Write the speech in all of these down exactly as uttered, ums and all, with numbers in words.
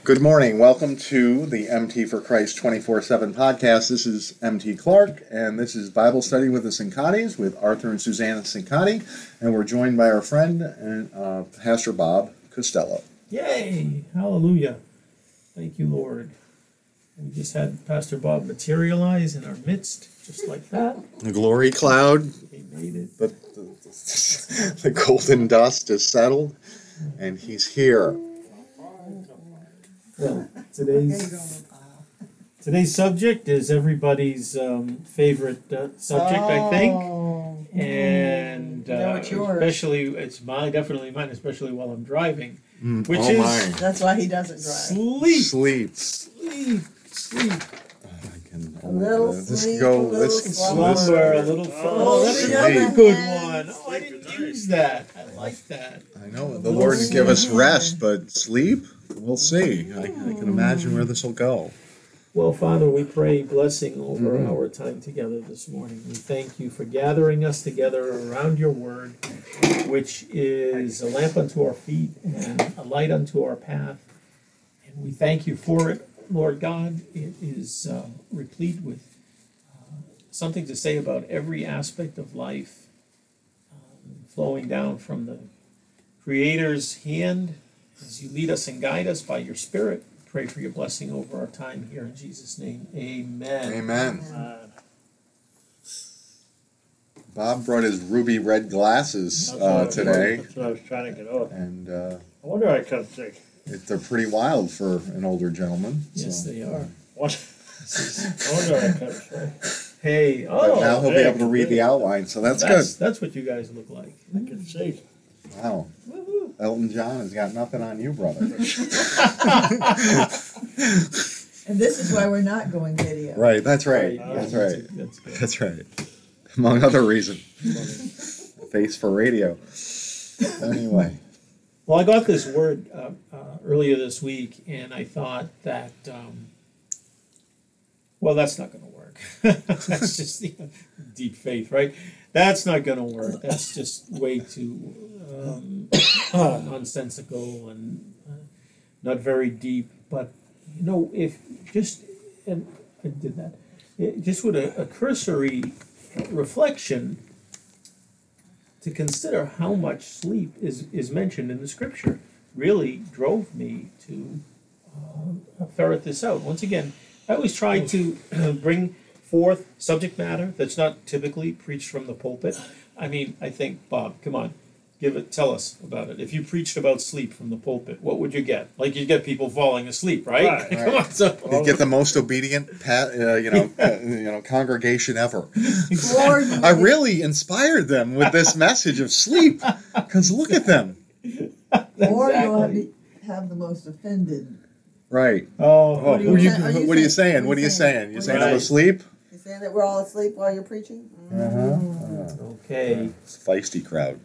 Good morning. Welcome to the M T for Christ twenty-four seven podcast. This is M T Clark, and this is Bible Study with the Sincatis, with Arthur and Susanna Sincati, and we're joined by our friend and uh, Pastor Bob Costello. Yay! Hallelujah. Thank you, Lord. We just had Pastor Bob materialize in our midst, just like that. The glory cloud, He made it. the, the, the golden dust is settled, and he's here. Well, today's today's subject is everybody's um, favorite uh, subject, I think, and No, uh, it's yours. especially it's mine, definitely mine, especially while I'm driving, Mm, which oh is my. That's why he doesn't drive. sleep, Sleep. sleep, sleep, I can, A little uh, this sleep, go, a little this, slumber. slumber, a little. Oh, Oh, that's sleep. another good one. Oh, I didn't use that. I like that. I know the Lord will give us rest, but sleep, we'll see. I, I can imagine where this will go. Well, Father, we pray blessing over Mhm. our time together this morning. We thank you for gathering us together around your word, which is a lamp unto our feet and a light unto our path. And we thank you for it, Lord God. It is uh, replete with uh, something to say about every aspect of life, um, flowing down from the Creator's hand as you lead us and guide us by your Spirit. Pray for your blessing over our time here in Jesus' name. Amen. Amen. Bob brought his ruby red glasses That's uh, what I was- today, That's what I was trying to get off. and uh, I wonder I couldn't see. it, they're pretty wild for an older gentleman. Yes, so. they are. What? I wonder I couldn't see. Hey, But oh, now he'll be hey, able to read the outline, so that's, that's that's what you guys look like. I can see. good. Wow. Elton John has got nothing on you, brother. And this is why we're not going video. Right, that's right. Yeah, That's right. That's good. That's right. Among other reasons. Face for radio. Anyway. Well, I got this word uh, uh, earlier this week, and I thought that, um, well, that's not going to work. That's just you know, deep faith, right? That's not going to work. That's just way too um, nonsensical and uh, not very deep. But you know, if just and I did that, it, just with a, a cursory reflection to consider how much sleep is, is mentioned in the scripture really drove me to uh, ferret this out. Once again, I always try to uh, bring forth subject matter that's not typically preached from the pulpit. I mean, I think, Bob, come on, give it, tell us about it. If you preached about sleep from the pulpit, what would you get? Like you'd get people falling asleep, right? Right, Come right. on, so You get the most obedient, pa- uh, you know, uh, you know, congregation ever. Or you I get- really inspired them with this message of sleep, because look at them. Or you'll have, Exactly. the, have the most offended. Right. Oh, Oh, What are who you you, saying? Are you what are you saying- saying? What are you saying? what You are saying you I'm saying? asleep? You saying that we're all asleep while you're preaching? Uh-huh. okay. It's a feisty crowd.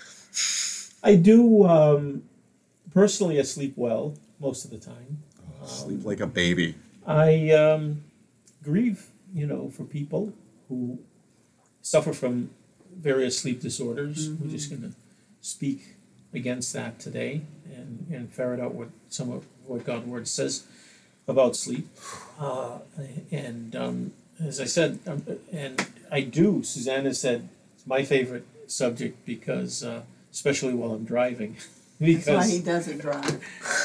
I do um, personally. I sleep well most of the time. Sleep like a baby. I um, grieve, you know, for people who suffer from various sleep disorders. We're just going to speak against that today and, and ferret out what some of what God's word says about sleep. Uh, and um, as I said, um, and I do. Susanna said it's my favorite subject because, uh, especially while I'm driving, That's why because he doesn't drive.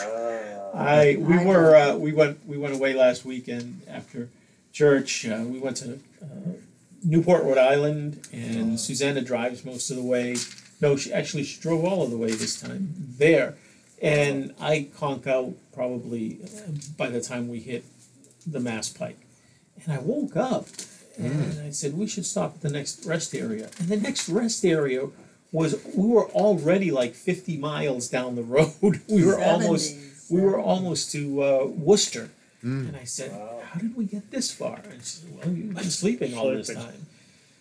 I we I were don't. uh, we went we went away last weekend after church. Uh, we went to uh, Newport, Rhode Island, and Susanna drives most of the way. No, she actually she drove all of the way this time there, and I conk out probably uh, by the time we hit the Mass Pike, and I woke up and I said we should stop at the next rest area, and the next rest area was we were already like fifty miles down the road. we were almost. seventies, We were seventies. almost to uh, Worcester, Mm. and I said, Wow. "How did we get this far?" And she said, "Well, you've been sleeping all this Sleeping. time."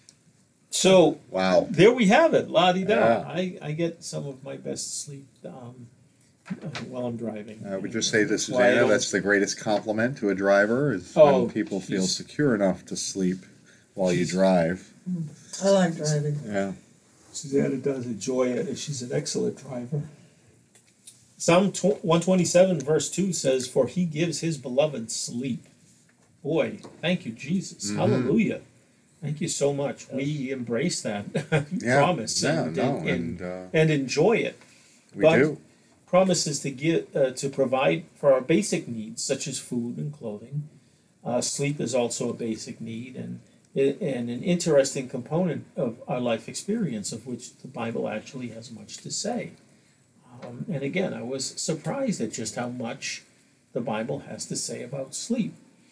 So Wow. there we have it, la di da. Yeah. I, I get some of my best sleep um, uh, while I'm driving. I would just say to Why I Susanna, don't- that's the greatest compliment to a driver is Oh, when people feel she's- secure enough to sleep while you she's- drive. I like driving. Yeah. Susanna does enjoy it, and she's an excellent driver. Psalm one twenty-seven verse two says, "For he gives his beloved sleep." Boy, thank you, Jesus. Mhm. Hallelujah. Thank you so much. We embrace that Yeah. promise Yeah, and, no, and, and uh, and enjoy it. we but do. Promises to give uh, to provide for our basic needs such as food and clothing. Uh, sleep is also a basic need and and an interesting component of our life experience, of which the Bible actually has much to say. Um, and again, I was surprised at just how much the Bible has to say about sleep.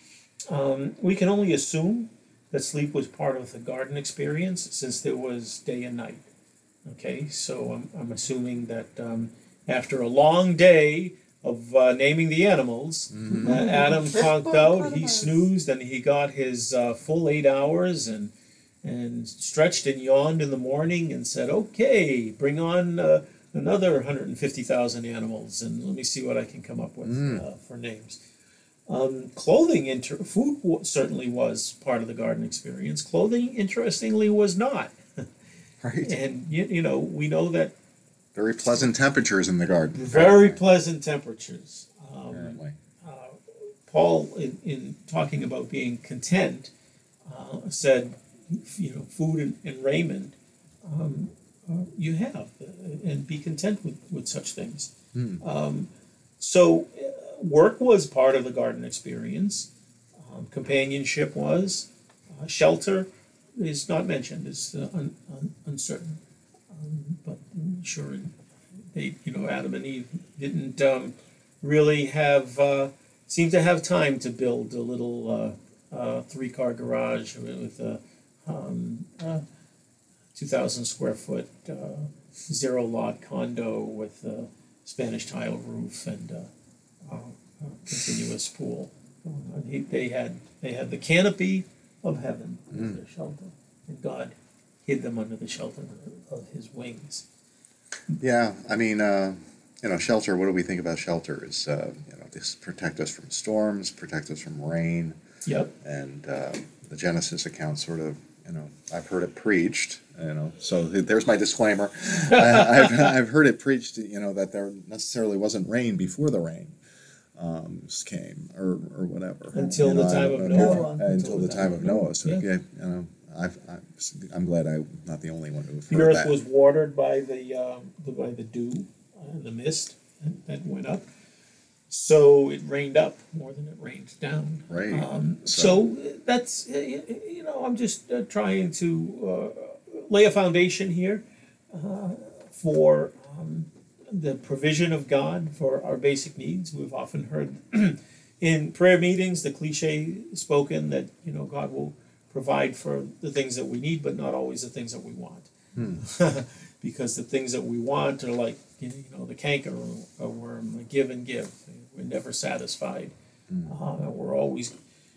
Um, we can only assume that sleep was part of the garden experience since there was day and night. Okay, so I'm, I'm assuming that um, after a long day of uh, naming the animals, Mhm. uh, Adam conked out, he snoozed, and he got his uh, full eight hours and and stretched and yawned in the morning and said, "Okay, bring on uh, another one hundred fifty thousand animals, and let me see what I can come up with Mm. uh, for names." Um, clothing, inter- food w- certainly was part of the garden experience. Clothing, interestingly, was not. Right. And you, you know, we know that Very pleasant temperatures in the garden. very pleasant temperatures. Um, Apparently. uh, Paul, in, in talking about being content, uh, said, you know, food and, and raiment um, uh, you have, uh, and be content with, with such things. Hmm. Um, so, uh, work was part of the garden experience. Um, companionship was. Uh, shelter is not mentioned. It's uh, un, un, uncertain. Um, but I'm sure they, you know, Adam and Eve didn't um, really have, uh, seem to have time to build a little uh, uh, three-car garage with a um, uh, two thousand square foot uh, zero lot condo with a Spanish tile roof and uh, uh, uh, continuous pool going on. He, they had they had the canopy of heaven as Mm. their shelter, and God hid them under the shelter of His wings. Yeah, I mean, uh, you know, shelter. What do we think about shelter? Is uh, you know, this protect us from storms, protect us from rain, Yep. and uh, the Genesis account sort of, you know, I've heard it preached. You know, so there's my disclaimer. I, I've I've heard it preached. You know, that there necessarily wasn't rain before the rain um, came, or or whatever. Until You the know, time I- of I- Noah. Until, until the time of Noah. So Yeah. yeah, you know, I've, I've, I'm glad I'm not the only one who've The heard earth that. was watered by the, um, the by the dew, uh, the mist that went up. So it rained up more than it rained down. Right. Um, So- so that's, uh, you know, I'm just uh, trying to uh, lay a foundation here uh, for um, the provision of God for our basic needs. We've often heard in prayer meetings the cliche spoken that, you know, God will provide for the things that we need, but not always the things that we want. Hmm. Because the things that we want are like, you know, the canker worm, give and give. We're never satisfied. Hmm. Uh, we're always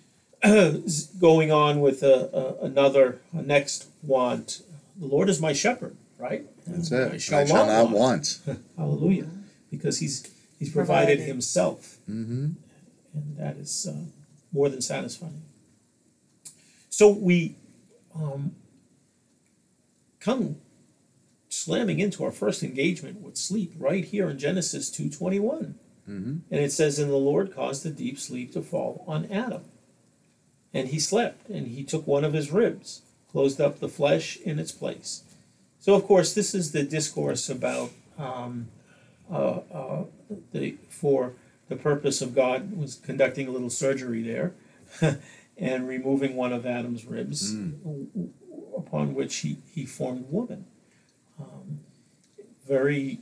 going on with a, a, another, a next want. The Lord is my shepherd, right? That's it. I shall, I shall not want. want. Hallelujah. Because he's he's provided Provided. himself, Mm-hmm. and that is uh, more than satisfying. So we um, come slamming into our first engagement with sleep right here in Genesis two twenty-one. Mm-hmm. And it says, "And the Lord caused a deep sleep to fall on Adam. And he slept, and he took one of his ribs, closed up the flesh in its place." So, of course, this is the discourse about um, uh, uh, the for the purpose of God was conducting a little surgery there and removing one of Adam's ribs, Mm. upon which he, he formed woman. Um, very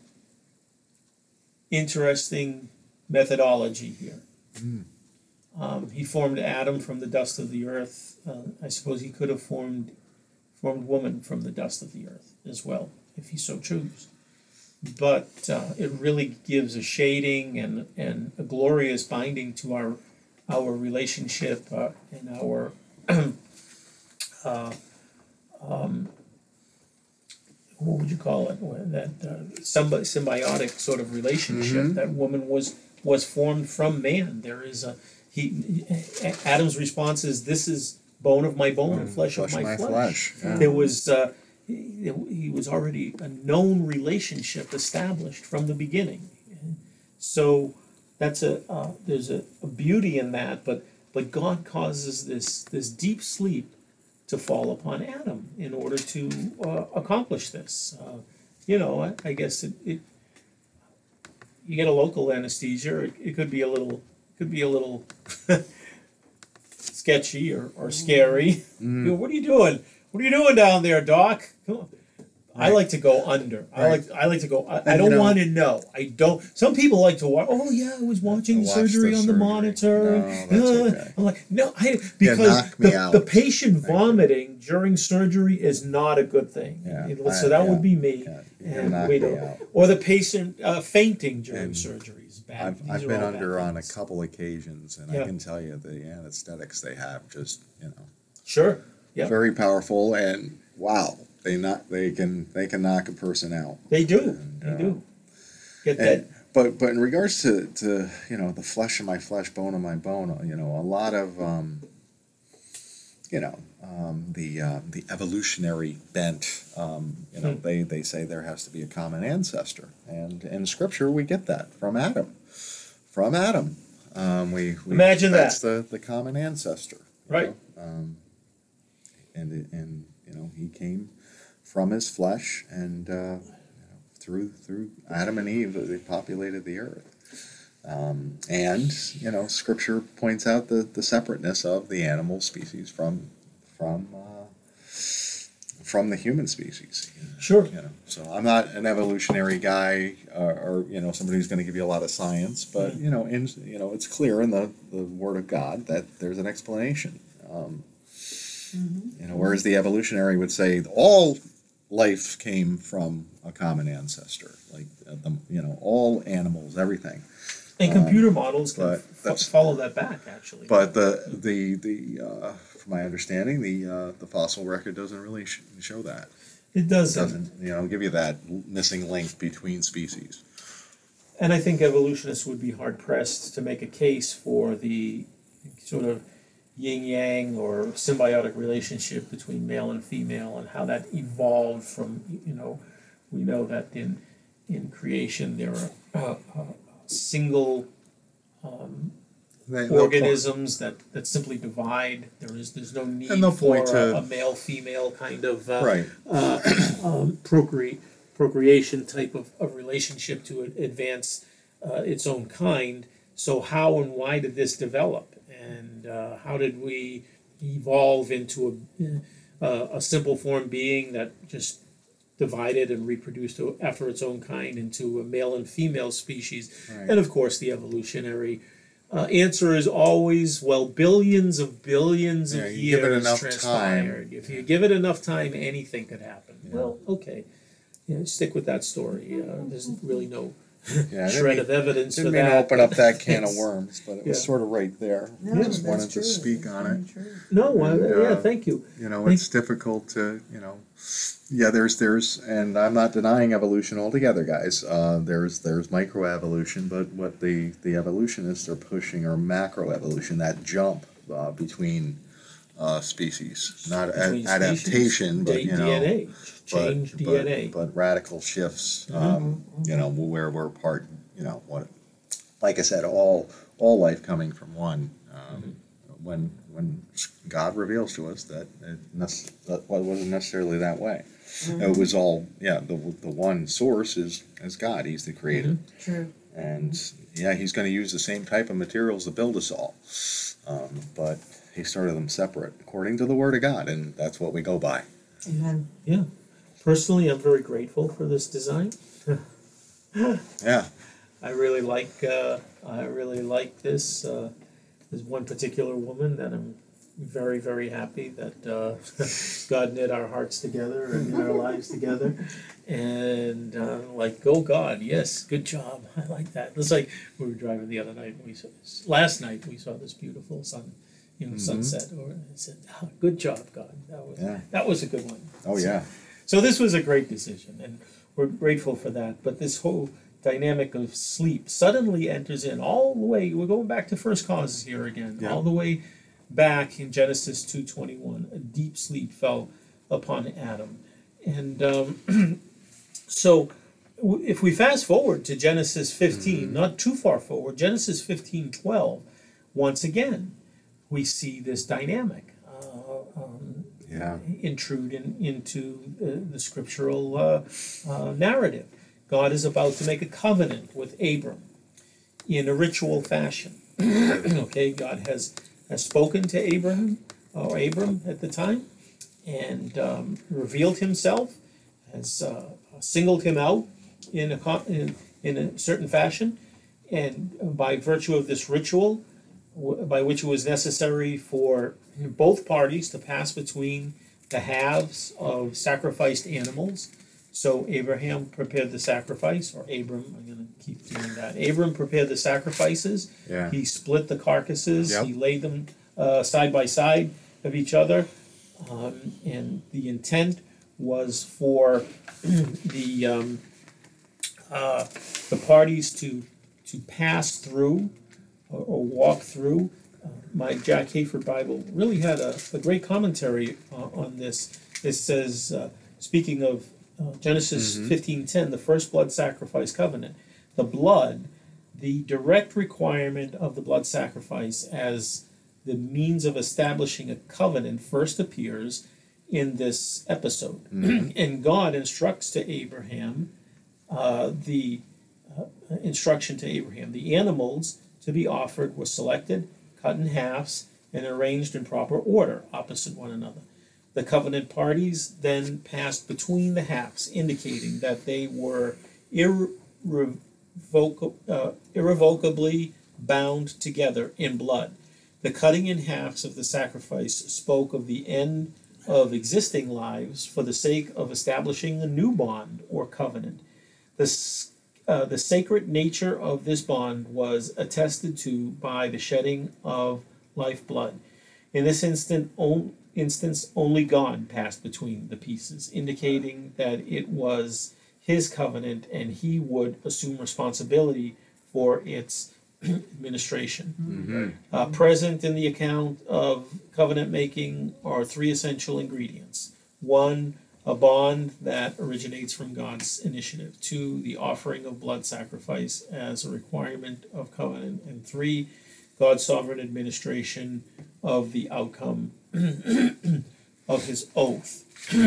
interesting methodology here. Mm. Um, he formed Adam from the dust of the earth. Uh, I suppose he could have formed formed woman from the dust of the earth as well, if he so chose. But uh, it really gives a shading and, and a glorious binding to our our relationship uh, and our uh, um, what would you call it? Well, that uh, symbi- symbiotic sort of relationship. Mhm. That woman was was formed from man. There is a he. Adam's response is, "This is bone of my bone and flesh, of my, flesh." Yeah. There was uh, he, he was already a known relationship established from the beginning. So that's a uh, there's a, a beauty in that, but but God causes this this deep sleep to fall upon Adam in order to uh, accomplish this. Uh, you know, I, I guess it, it you get a local anesthesia. It, it could be a little could be a little sketchy or, or scary. Mm. You know, what are you doing? What are you doing down there, Doc? Come on. I Right. like to go under. I Right. like I like to go. I, I And, you don't know- want to know. I don't. Some people like to watch. Oh yeah, I was watching Watch surgery the on the surgery. monitor. No, that's Uh, okay. I'm like, no, I because knock me the, out. the patient Thank you. vomiting during surgery is not a good thing. Yeah, It- so I- that yeah, would be me. yeah, you And knock we me don't- out. or the patient uh, fainting during And surgery is bad. I've, These I've are been all bad under on a things. couple occasions, and Yeah. I can tell you the anesthetics they have just, you know, Sure. Yeah. very powerful, and wow, they not they can they can knock a person out. They do. And, They uh, do. Get And, that. but but in regards to, to you know the flesh of my flesh, bone of my bone, you know a lot of um, you know um, the uh, the evolutionary bent. Um, you know Hmm. they, they say there has to be a common ancestor, and in Scripture we get that from Adam. From Adam, um, we, we Imagine that's the the common ancestor, you Right. know? Um, and it- and you know he came from his flesh, and uh, through through Adam and Eve, they populated the earth. Um, and you know, Scripture points out the, the separateness of the animal species from from uh, from the human species. Sure. You know, so I'm not an evolutionary guy, or, or you know, somebody who's going to give you a lot of science, but you know, in you know, it's clear in the, the Word of God that there's an explanation. Um, You know, whereas the evolutionary would say all life came from a common ancestor, like uh, the, you know, all animals, everything. And computer models can but f- that's- follow that back, actually. But the the the uh, from my understanding, the uh, the fossil record doesn't really sh- show that. it It doesn't. doesn't, you know, give you that missing link between species. And I think evolutionists would be hard pressed to make a case for the sort of yin yang or symbiotic relationship between male and female and how that evolved from, you know, we know that in in creation there are uh, uh, single um, They- they'll organisms that, that simply divide. There is there's no need And they'll for point a, to- a male female kind of point- uh, right. uh, um, procreate procreation type of, of relationship to a- advance uh, its own kind. So how and why did this develop, and uh, how did we evolve into a uh, a simple form being that just divided and reproduced to- after its own kind into a male and female species? Right. And of course, the evolutionary uh, answer is always, well, billions of billions of Yeah, you years give it enough transpired. time. If you give it enough time, anything could happen. Yeah. Well, okay, you know, stick with that story. Uh, there's really no Yeah, I didn't shred mean- of evidence for Didn't mean that. to open up that can of It's- worms, but it was Yeah. sort of right there. No, I that's just wanted true. to speak That's on very it. true. No, I, And, yeah, uh, thank you. You know, Thank- it's difficult to, you know, yeah, there's, there's, and I'm not denying evolution altogether, guys. Uh, there's, there's microevolution, but what the, the evolutionists are pushing are macroevolution, that jump uh, between uh, species, not a- Between adaptation, species, but D- you know, D N A, but, change but, D N A. but radical shifts. Um, you know, where we're part. You know, what, like I said, all all life coming from one. Um, When when God reveals to us that it nec- that well, it wasn't necessarily that way. It was all yeah. The the one source is is God. He's the creator, True. and yeah, He's going to use the same type of materials to build us all. Um, but He started them separate according to the Word of God, and that's what we go by. Amen. Yeah. Personally, I'm very grateful for this design. Yeah. I really like. Uh, I really like this. Uh, there's one particular woman that I'm very, very happy that uh, God knit our hearts together and knit our lives together. And uh, like, go God, yes, good job. I like that. It's like we were driving the other night. And we saw this, last night we saw this beautiful sun, you know, Mhm. sunset. Or I said, oh, good job, God. That was Yeah. that was a good one. Oh yeah. So this was a great decision, and we're grateful for that. But this whole dynamic of sleep suddenly enters in all the way. We're going back to first causes here again, Yeah. all the way back in Genesis two twenty-one. A deep sleep fell upon Adam, and um, so w- if we fast forward to Genesis fifteen, Mm-hmm. not too far forward, Genesis fifteen twelve, once again, we see this dynamic uh, um, Yeah. intrude in, into the, the scriptural uh, uh, narrative. God is about to make a covenant with Abram in a ritual fashion. Okay, God has, has spoken to Abraham, or Abram at the time, and um, revealed himself, has uh, singled him out in a, co- in, in a certain fashion, and by virtue of this ritual, w- by which it was necessary for both parties to pass between the halves of sacrificed animals. So Abraham prepared the sacrifice, or Abram, I'm going to keep doing that. Abram prepared the sacrifices. Yeah. He split the carcasses. Yep. He laid them uh, side by side of each other. Um, and the intent was for the um, uh, the parties to to pass through or, or walk through. Uh, my Jack Hayford Bible really had a, a great commentary uh, on this. It says, uh, speaking of uh, Genesis fifteen ten, the first blood sacrifice covenant, the blood, the direct requirement of the blood sacrifice as the means of establishing a covenant first appears in this episode. And God instructs to Abraham uh, the uh, instruction to Abraham. The animals to be offered were selected, cut in halves, and arranged in proper order opposite one another. The covenant parties then passed between the halves, indicating that they were irrevoca- uh, irrevocably bound together in blood. The cutting in halves of the sacrifice spoke of the end of existing lives for the sake of establishing a new bond or covenant. The, s- uh, the sacred nature of this bond was attested to by the shedding of lifeblood. In this instant, on, instance, only God passed between the pieces, indicating that it was his covenant and he would assume responsibility for its administration. Mm-hmm. Uh, present in the account of covenant making are three essential ingredients. One, a bond that originates from God's initiative. Two, the offering of blood sacrifice as a requirement of covenant. And three, God's sovereign administration of the outcome of his oath.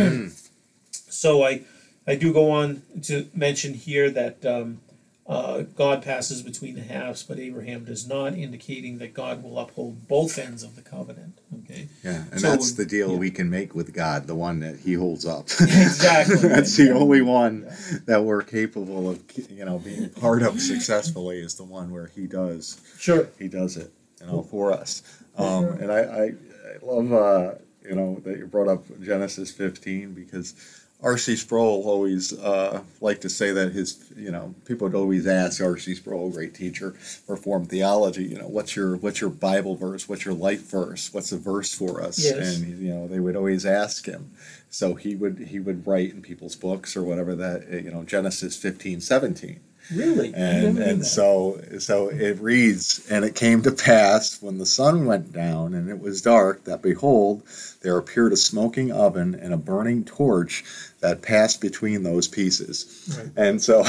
So I, I do go on to mention here that um, uh, God passes between the halves, but Abraham does not, indicating that God will uphold both ends of the covenant. Okay. Yeah, and So, that's the deal yeah. we can make with God, the one that He holds up. Exactly. That's the only one that we're capable of, you know, being part of successfully is the one where He does. Sure. He does it, you know, for us. Um, Sure. and I, I, I love, uh, you know, that you brought up Genesis fifteen because R C Sproul always uh, liked to say that his, you know, people would always ask R C Sproul, a great teacher, Reformed theology, you know, what's your what's your Bible verse, what's your life verse, what's the verse for us? Yes. And you know, they would always ask him. So he would he would write in people's books or whatever that uh, you know Genesis fifteen seventeen. Really? I And never knew and that. so so it reads, and it came to pass when the sun went down and it was dark that behold, there appeared a smoking oven and a burning torch that passed between those pieces. Right. And so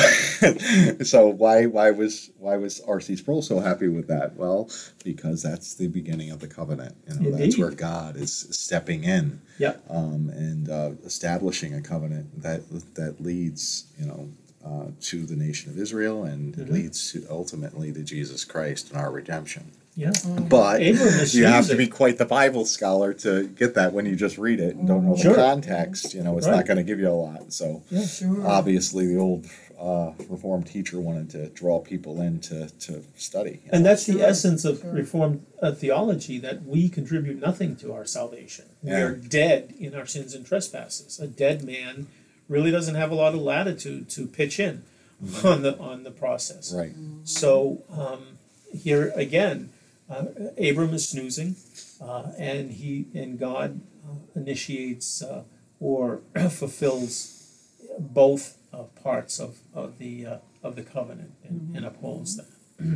so why why was why was R C Sproul so happy with that? Well, because that's the beginning of the covenant. You know, that's Indeed. where God is stepping in Yep. um, and uh, establishing a covenant that that leads, you know, uh, to the nation of Israel and Mhm. leads to ultimately to Jesus Christ and our redemption. Yeah. But Abram you have misused to be it. quite the Bible scholar to get that when you just read it and don't know Sure. the context. You know, it's Right. not going to give you a lot. So Yeah, sure. obviously, the old uh, Reformed teacher wanted to draw people in to, to study. you And know. that's the Sure, essence of sure. Reformed uh, theology, that we contribute nothing to our salvation. We Yeah. are dead in our sins and trespasses. A dead man really doesn't have a lot of latitude to pitch in on the on the process. Right. So um, here again, uh, Abram is snoozing, uh, and he and God uh, initiates uh, or fulfills both uh, parts of of the uh, of the covenant and, and upholds that.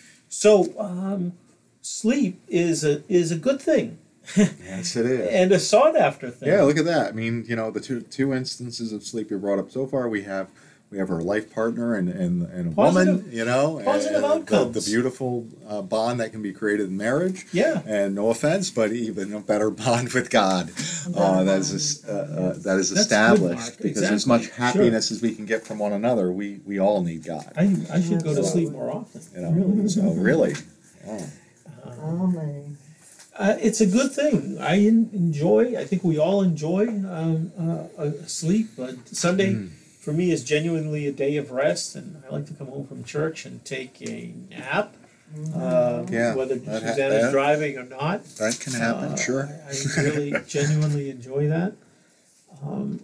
So um, sleep is a is a good thing Yes, it is. and a sought after thing. Yeah, look at that. I mean, you know, the two two instances of sleep you brought up so far, we have we have our life partner and, and, and a Positive- woman, you know, positive and, and the, outcomes. the beautiful uh, bond that can be created in marriage. Yeah. And no offense, but even a better bond with God uh, that is uh, uh, that is That's established. good, Mark. Because as Exactly. much happiness as we can get from one another, we, we all need God. I, I should go to sleep more often. You know, Really. so really, oh. Amen. Uh, it's a good thing. I en- enjoy. I think we all enjoy um, uh, uh, sleep. But Sunday, Mm. for me, is genuinely a day of rest, and I like to come home from church and take a nap. Uh, Yeah, whether that ha- Susanna's that- driving or not. That can happen, Uh, sure. I, I really genuinely enjoy that. Um,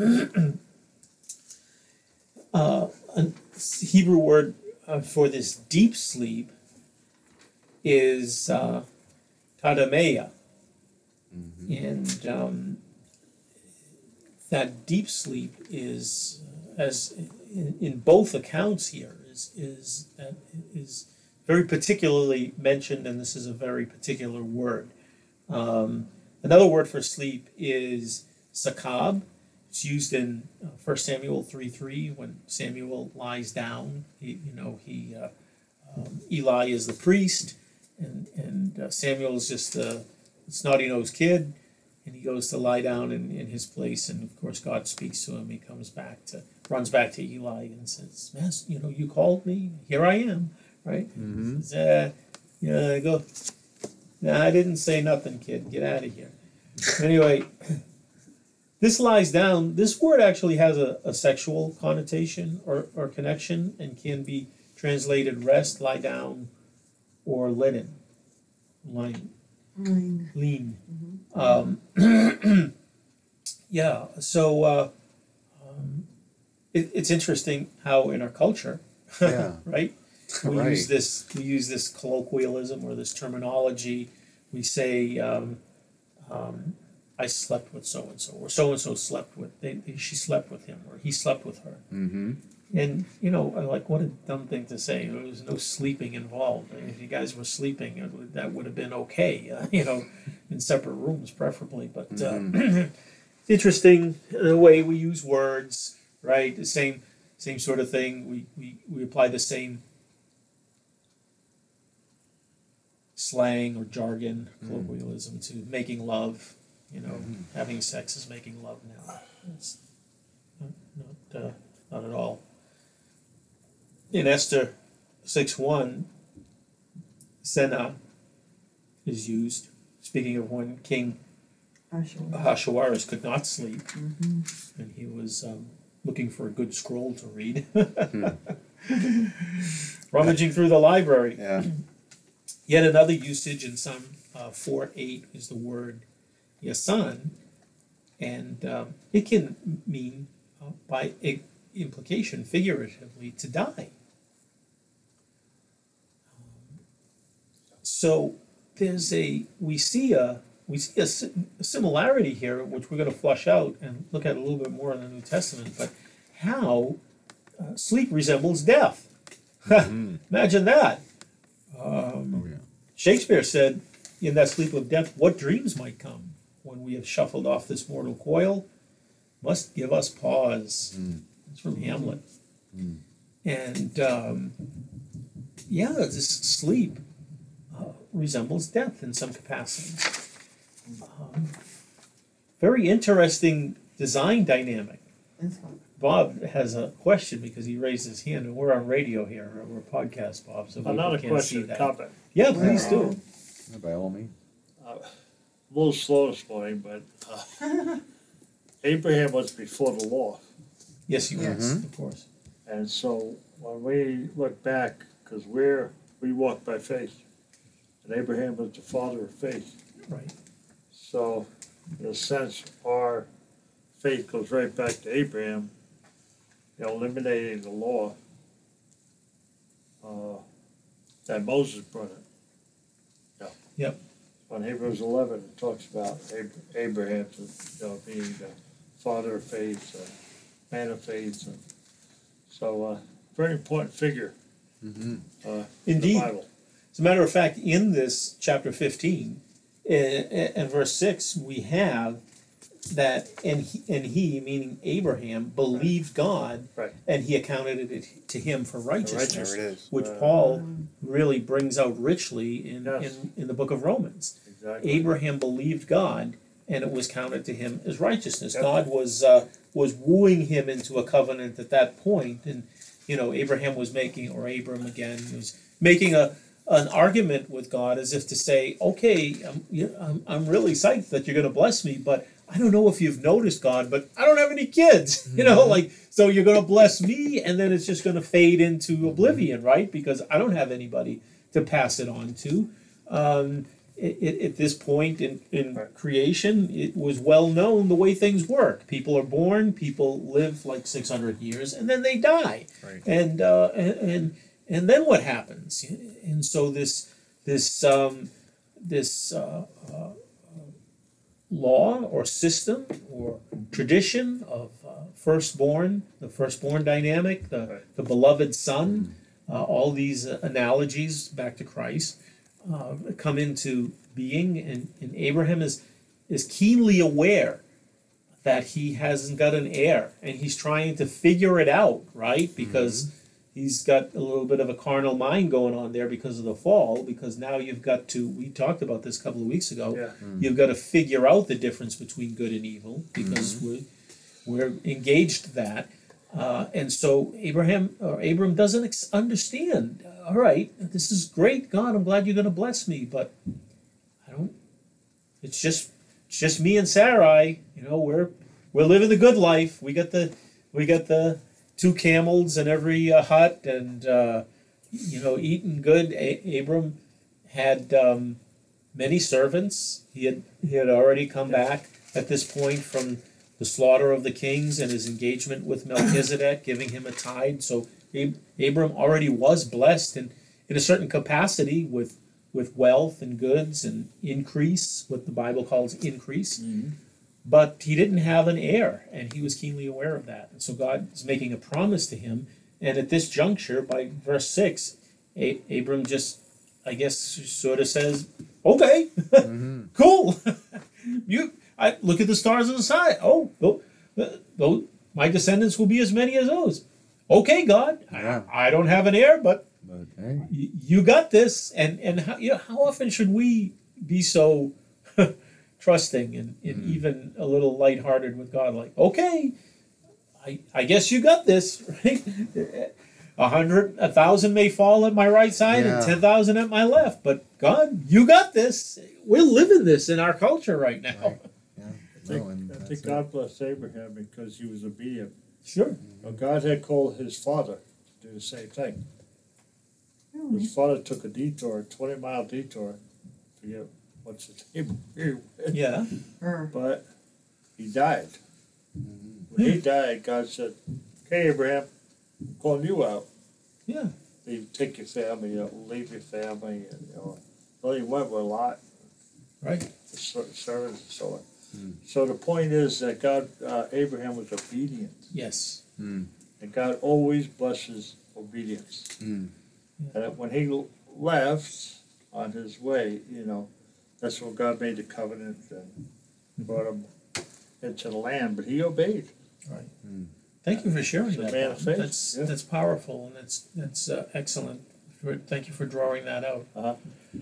uh, a Hebrew word uh, for this deep sleep is uh, tadameya. And um, that deep sleep is, uh, as in, in both accounts here, is is that is very particularly mentioned, and this is a very particular word. Um, another word for sleep is sakab. It's used in uh, First Samuel three three when Samuel lies down. He, you know, he uh, um, Eli is the priest, and and uh, Samuel is just the snotty nosed kid, and he goes to lie down in, in his place, and of course God speaks to him. He comes back to runs back to Eli and says, "Master, you know, you called me. Here I am." Right? Mm-hmm. Says, uh, yeah, go. Nah, I didn't say nothing, kid. Get out of here. Anyway, this lies down. This word actually has a, a sexual connotation or, or connection and can be translated rest, lie down, or linen. Line, Mine. lean. Um, yeah, so uh, um, it, it's interesting how in our culture, Yeah. right? We Right. use this. We use this colloquialism or this terminology. We say, um, um, "I slept with so and so," or "So and so slept with." They, they, she slept with him, or he slept with her. Mm-hmm. And you know, I'm like, what a dumb thing to say. There was no sleeping involved. I mean, if you guys were sleeping, it would, that would have been okay. Uh, you know, in separate rooms, preferably. But uh, it's interesting the way we use words, right? The same, same sort of thing. We we we apply the same slang or jargon, colloquialism to making love. You know, having sex is making love now. It's not not, uh, not at all. In Esther six one, Senna is used, speaking of when King Ashwin. Ahasuerus could not sleep, and he was um, looking for a good scroll to read, rummaging through the library. Yeah. Yet another usage in Psalm uh, four eight is the word yasan, and um, it can mean, uh, by i- implication, figuratively, to die. Um, So there's a we see a we see a, si- a similarity here, which we're going to flush out and look at a little bit more in the New Testament. But how uh, sleep resembles death. Imagine that. Um, Oh, yeah. Shakespeare said, in that sleep of death, what dreams might come when we have shuffled off this mortal coil must give us pause. Mm. It's from Hamlet. Mm. And um, yeah, this sleep uh, resembles death in some capacity. Um, very interesting design dynamic. That's fine. Bob has a question because he raised his hand, and we're on radio here, we're a podcast, Bob, so people Another can't question, see that. comment. Yeah, please do. Well, Yeah, by all means. Uh, A little slow this morning, but uh, Abraham was before the law. Yes, you Yes. can, of course. And so when we look back, because we're, we walk by faith, and Abraham was the father of faith. Right. So in a sense, our faith goes right back to Abraham, you know, eliminating the law uh, that Moses brought in. Yeah. Yep. On Hebrews eleven, it talks about Ab- Abraham, you know, being the father of faith, uh, man of faith, and so uh, very important figure Mm-hmm. uh, in Indeed. the Bible. As a matter of fact, in this chapter fifteen, uh, and verse six, we have that and he, and he, meaning Abraham, believed God, Right. and he accounted it to him for righteousness, There it is. which Uh, Paul really brings out richly in, Yes. in, in the book of Romans. Exactly. Abraham believed God, and it was counted to him as righteousness. Yep. God was uh, was wooing him into a covenant at that point, and you know Abraham was making, or Abram again was making a an argument with God as if to say, okay, I'm, you I'm, I'm really psyched that you're going to bless me, but I don't know if you've noticed, God, but I don't have any kids, you know, like, so you're going to bless me, and then it's just going to fade into oblivion, right? Because I don't have anybody to pass it on to. Um, it, it, at this point in, in Right. creation, it was well known the way things work. People are born, people live like six hundred years, and then they die. Right. And, uh, and, and and then what happens? And so this this um, this uh, uh, law or system or tradition of uh, firstborn, the firstborn dynamic, the Right. the beloved son, uh, all these uh, analogies back to Christ uh, come into being, and, and Abraham is is keenly aware that he hasn't got an heir, and he's trying to figure it out, right? Because he's got a little bit of a carnal mind going on there because of the fall, because now you've got to, we talked about this a couple of weeks ago, Yeah. you've got to figure out the difference between good and evil, because we're, we're engaged that. Uh, and so Abraham, or Abram doesn't ex- understand, all right, this is great, God, I'm glad you're going to bless me, but I don't, it's just, it's just me and Sarai, you know, we're, we're living the good life. We got the, we got the, two camels in every uh, hut, and uh, you know, eating good. A- Abram had um, many servants. He had he had already come back at this point from the slaughter of the kings and his engagement with Melchizedek, giving him a tithe. So Ab- Abram already was blessed in, in a certain capacity with with wealth and goods and increase, what the Bible calls increase. Mhm. But he didn't have an heir, and he was keenly aware of that. And so God is making a promise to him. And at this juncture, by verse six, a- Abram just, I guess, sort of says, okay, cool. you, I look at the stars on the sky. Oh, tho- tho- my descendants will be as many as those. Okay, God, Yeah. I, I don't have an heir, but But hey, y- you got this. And, and how, you know, how often should we be so trusting and, and Mm. even a little lighthearted with God, like, okay, I, I guess you got this, right? A hundred, a thousand may fall at my right side Yeah. and ten thousand at my left, but God, you got this. We're living this in our culture right now. Right. yeah, I think, no, and I that's think it. God blessed Abraham because he was obedient. Sure. Well, God had called his father to do the same thing. His father took a detour, a twenty mile detour, forget what's his name, Yeah. Er, but he died. When he died, God said, "Okay, Abraham, I'm calling you out. Yeah. You take your family, you know, leave your family, and you know, well, he went with a lot, Right. the ser- servants and so on. Hmm. So the point is that God, uh, Abraham was obedient, Yes. Mm, and God always blesses obedience. mm, And when he left on his way, you know, that's when God made the covenant and brought him into the land. But he obeyed. Right. Mm. Thank you for sharing It's a that. man of Bob. faith, That's yeah. that's powerful, and that's that's uh, excellent. For, thank you for drawing that out. Uh-huh.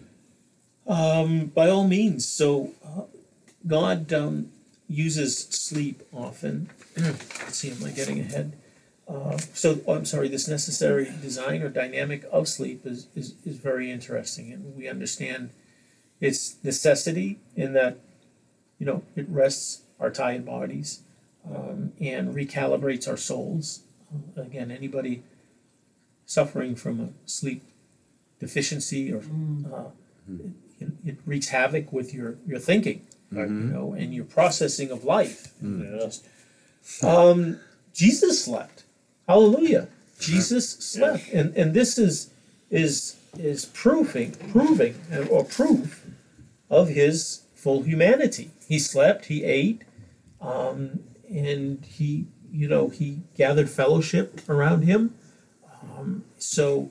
Um, by all means. So uh, God um, uses sleep often. Let's see, am I getting ahead? Uh, so oh, I'm sorry. This necessary design or dynamic of sleep is, is is very interesting, and we understand its necessity in that, you know, it rests our tired bodies um, and recalibrates our souls. Uh, again, anybody suffering from a sleep deficiency or uh, it, it wreaks havoc with your, your thinking, Right. you know, and your processing of life. Yeah. Just- um, Jesus slept. Hallelujah. Jesus slept, and and this is is is proving proving uh, or proof of his full humanity. He slept. He ate. Um, and he, you know, he gathered fellowship around him. Um, so,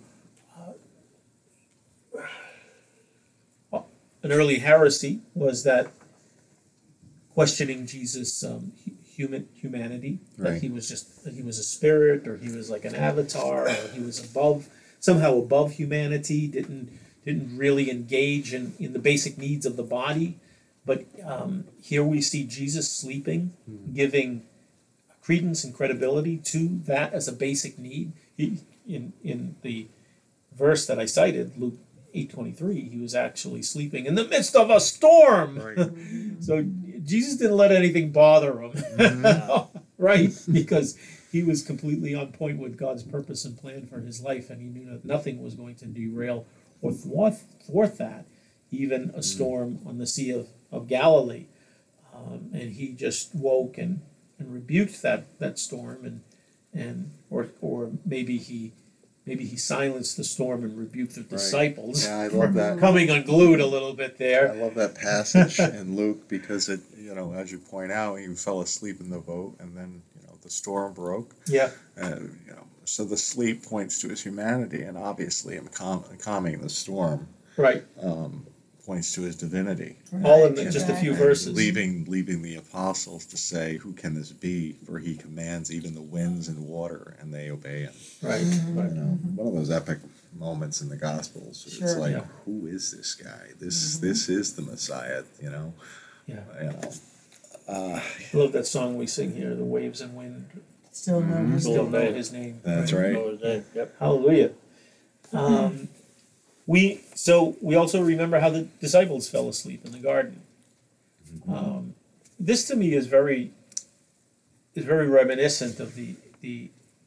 uh, an early heresy was that questioning Jesus' um, hu- human humanity, that Right. he was just that he was a spirit, or he was like an avatar, or he was above somehow above humanity. Didn't didn't really engage in, in the basic needs of the body. But um, here we see Jesus sleeping, Mm. giving credence and credibility to that as a basic need. He, in in the verse that I cited, Luke eight twenty three, he was actually sleeping in the midst of a storm. Right. So Jesus didn't let anything bother him, Mm-hmm. right? Because he was completely on point with God's purpose and plan for his life, and he knew that nothing was going to derail or thwart, thwart that, even a storm on the Sea of, of Galilee. Um, and he just woke and, and rebuked that, that storm, and and or or maybe he maybe he silenced the storm and rebuked the disciples. Yeah, I love that. Coming unglued a little bit I there. love that passage in Luke because it, you know, as you point out, he fell asleep in the boat, and then, you know, the storm broke. Yeah, Uh, you know, so the sleep points to his humanity, and obviously, him calm, calming the storm right. um, points to his divinity. All in Right, just a few exactly. And verses. leaving leaving the apostles to say, "Who can this be? For he commands even the winds and water, and they obey him." Right. Mm-hmm. Right. You know, one of those epic moments in the Gospels. It's Sure. like, Yeah. who is this guy? This Mm-hmm. this is the Messiah. You know, Yeah. you know. Uh, I love that song we sing here, "The Waves and Wind Still know Mhm. his Still name. Know His Name." that's right. Know his name. Yep. Hallelujah. Um, we so we also remember how the disciples fell asleep in the garden. Um, this to me is very is very reminiscent of the the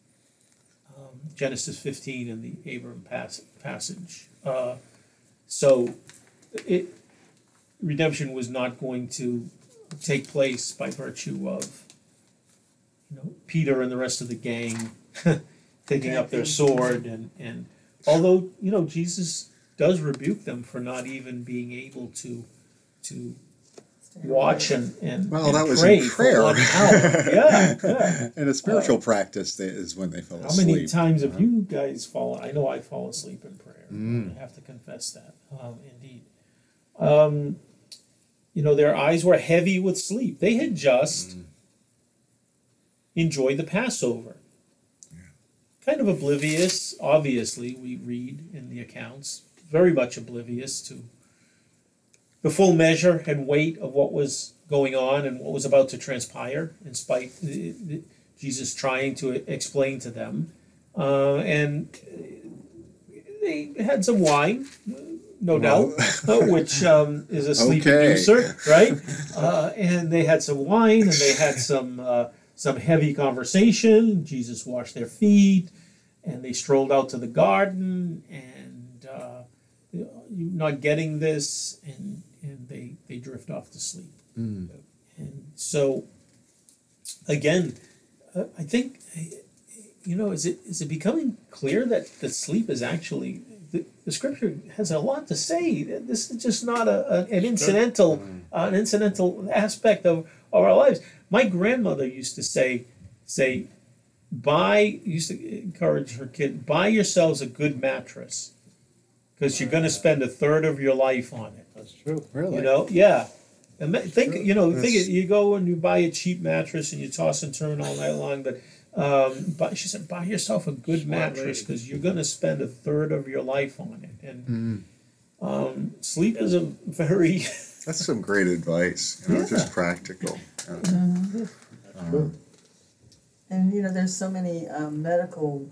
um, Genesis fifteen and the Abram pass, passage. Uh, so it redemption was not going to take place by virtue of you know Peter and the rest of the gang taking up their sword, and and although you know Jesus does rebuke them for not even being able to to watch and and, Well, and that was pray in prayer. for one hour. Yeah, yeah. And a spiritual practice that is when they fell How asleep. many times have you guys fallen? I know I fall asleep in prayer. Mm. I have to confess that. Um, indeed. Um, you know, their eyes were heavy with sleep. They had just Mm. enjoyed the Passover. Yeah. Kind of oblivious, obviously, we read in the accounts, very much oblivious to the full measure and weight of what was going on and what was about to transpire, in spite uh, Jesus trying to explain to them. Uh, and they had some wine, no Well, doubt, uh, which um, is a sleep Okay. inducer, right? Uh, and they had some wine, and they had some uh, some heavy conversation. Jesus washed their feet, and they strolled out to the garden, and uh, you're not getting this, and and they they drift off to sleep. Mm. And so, again, uh, I think, you know, is it is it becoming clear that, that sleep is actually, the, the scripture has a lot to say. This is just not a, a an incidental uh, an incidental aspect of, of our lives. My grandmother used to say say buy used to encourage her kid, buy yourselves a good mattress, because you're going to spend a third of your life on it. That's true. Really? You know, yeah. And ma- think, you know, think That's- it, you go and you buy a cheap mattress and you toss and turn all night long. But um, but she said, buy yourself a good Smart mattress, lady. because you're going to spend a third of your life on it. And Mm. um, sleep is a very That's some great advice. You know, Yeah. just practical. Uh, Mhm. uh, true. And you know, there's so many um, medical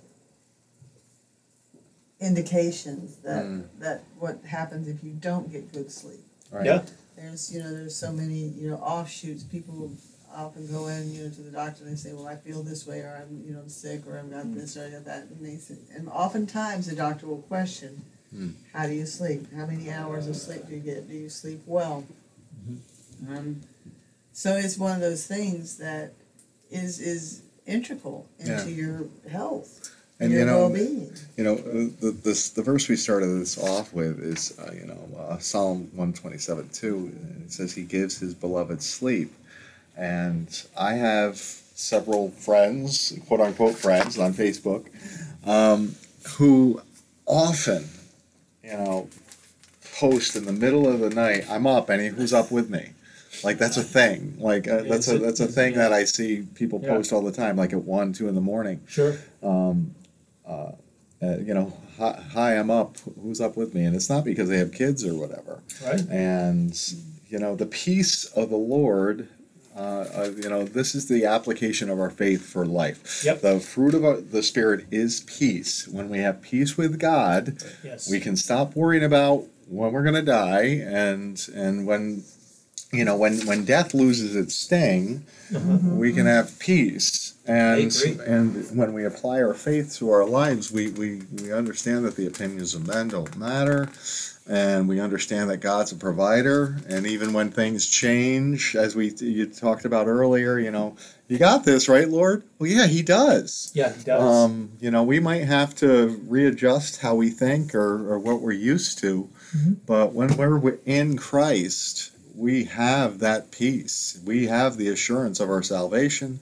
indications that Mm. that what happens if you don't get good sleep. right. yeah. There's you know there's so many you know offshoots. People often go in you know to the doctor and they say, well, I feel this way, or I'm you know I'm sick, or I've got this or I got that, and they say, and oftentimes the doctor will question, Mm. how do you sleep? How many hours of sleep do you get? Do you sleep well? Mm-hmm. Um, so it's one of those things that is is integral into Yeah. your health, And your you know, well-being. you know, the this the verse we started this off with is uh, you know uh, Psalm one twenty seven two. It says He gives His beloved sleep, and I have several friends, quote unquote friends, on Facebook, um, who often, you know, post in the middle of the night. I'm up, and who's up with me? Like that's a thing. Like uh, Yeah, that's it's a a- that's a thing yeah. that I see people Yeah. post all the time, like at one, two in the morning. Sure. Um, uh, uh, you know, hi, hi, I'm up. Who's up with me? And it's not because they have kids or whatever. Right. And you know, the peace of the Lord. Uh, uh, you know, this is the application of our faith for life. Yep. The fruit of our, the Spirit is peace. When we have peace with God, Yes. we can stop worrying about when we're going to die, and and when you know when when death loses its sting, Uh-huh. we can have peace. And agree. and when we apply our faith to our lives, we, we, we understand that the opinions of men don't matter, and we understand that God's a provider. And even when things change, as we you talked about earlier, you know, you got this, right, Lord? Well, yeah, He does. Yeah, he does. Um, you know, we might have to readjust how we think or, or what we're used to, Mhm. but when we're in Christ, we have that peace. We have the assurance of our salvation.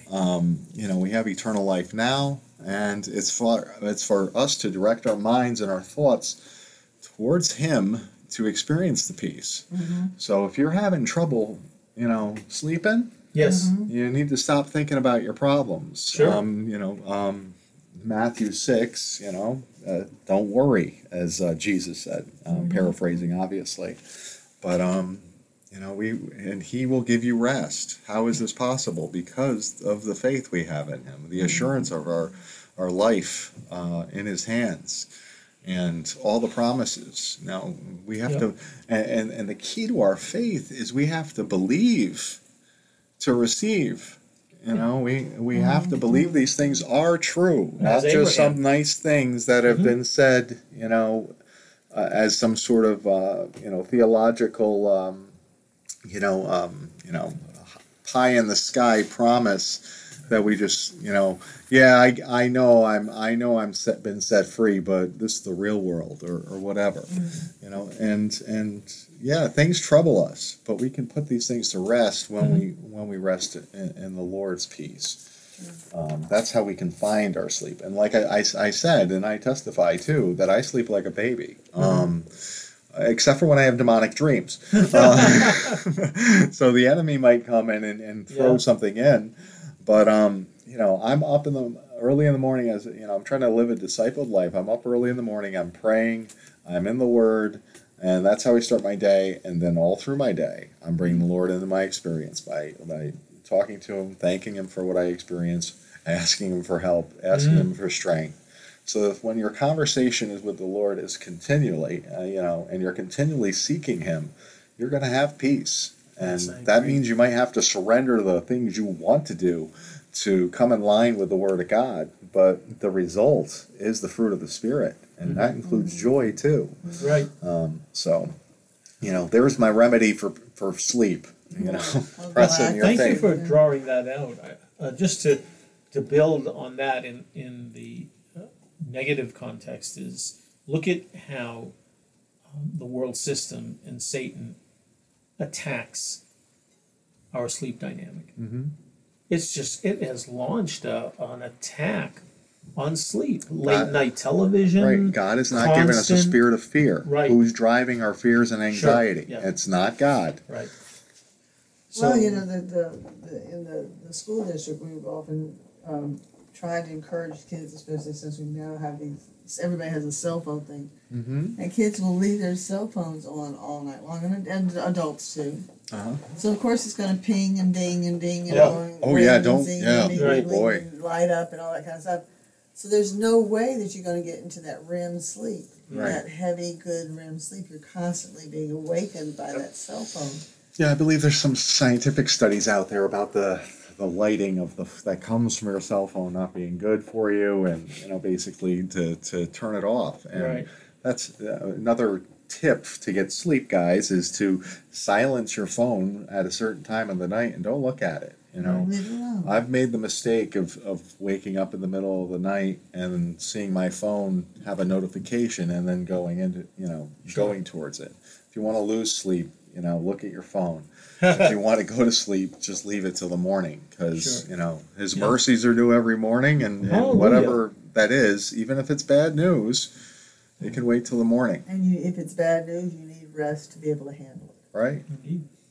Um, you know, we have eternal life now, and it's for it's for us to direct our minds and our thoughts towards Him to experience the peace. Mm-hmm. So if you're having trouble, you know, sleeping, yes. you need to stop thinking about your problems. Sure. Um, you know, um, Matthew six, you know, uh, don't worry, as uh, Jesus said, um, paraphrasing, obviously. But, um, you know, we and He will give you rest. How is this possible? Because of the faith we have in Him, the assurance of our, our life uh, in His hands, and all the promises. Now, we have Yeah. to, and, and the key to our faith is we have to believe to receive. You know, we we have to believe these things are true, not As just Abraham. some nice things that have Mhm. been said, you know, uh, as some sort of uh, you know theological, um, you know, um, you know, pie in the sky promise that we just, you know, yeah, I, I know I'm I know I'm set, been set free, but this is the real world or, or whatever, you know, and and yeah, things trouble us, but we can put these things to rest when we when we rest in, in the Lord's peace. Um, that's how we can find our sleep. And like I, I, I said, and I testify too, that I sleep like a baby. Um, except for when I have demonic dreams. Uh, so the enemy might come in and, and throw Yeah. something in. But, um, you know, I'm up in the early in the morning as, you know, I'm trying to live a discipled life. I'm up early in the morning. I'm praying. I'm in the Word. And that's how I start my day. And then all through my day, I'm bringing the Lord into my experience by, by talking to Him, thanking Him for what I experience, asking Him for help, asking Mhm. Him for strength. So if when your conversation is with the Lord is continually, uh, you know, and you're continually seeking Him, you're going to have peace. And Yes, I that agree. means you might have to surrender the things you want to do to come in line with the Word of God. But the result is the fruit of the Spirit, and that includes joy too. Right. Um, so, you know, there's my remedy for for sleep. You know, Well, press in I your Thank you faith. for drawing that out. I- Uh, just to to build on that in in the uh, negative context is look at how um, the world system and Satan attacks our sleep dynamic. Mm-hmm. It's just it has launched a, an attack on sleep. Late God- night television. Right. God has not given us a constant- spirit of fear. Right. Who's driving our fears and anxiety? yeah. It's not God. Right. So, Well, you know, the, the, the in the, the school district, we've often um, tried to encourage kids, especially since we now have these, everybody has a cell phone thing, Mm-hmm. and kids will leave their cell phones on all night long, and, and adults too. Uh-huh. So of course it's going to ping and ding and ding and Yeah. going, Oh, yeah, ring and don't- zing yeah, and right. immediately boy. and light up and all that kind of stuff. So there's no way that you're going to get into that R E M sleep, Right. that heavy, good R E M sleep. You're constantly being awakened by that cell phone. Yeah, I believe there's some scientific studies out there about the the lighting of the that comes from your cell phone not being good for you, and you know basically to to turn it off. And Right. that's uh, another tip to get sleep, guys, is to silence your phone at a certain time of the night and don't look at it. You know, Leave it alone. I've made the mistake of, of waking up in the middle of the night and seeing my phone have a notification and then going into, you know, Sure. going towards it. If you want to lose sleep, you know, look at your phone. If you want to go to sleep, just leave it till the morning because, Sure. you know, His Yeah. mercies are due every morning, and, and Hallelujah. whatever that is, even if it's bad news, it can wait till the morning, And you, if it's bad news, you need rest to be able to handle it. right? Indeed. So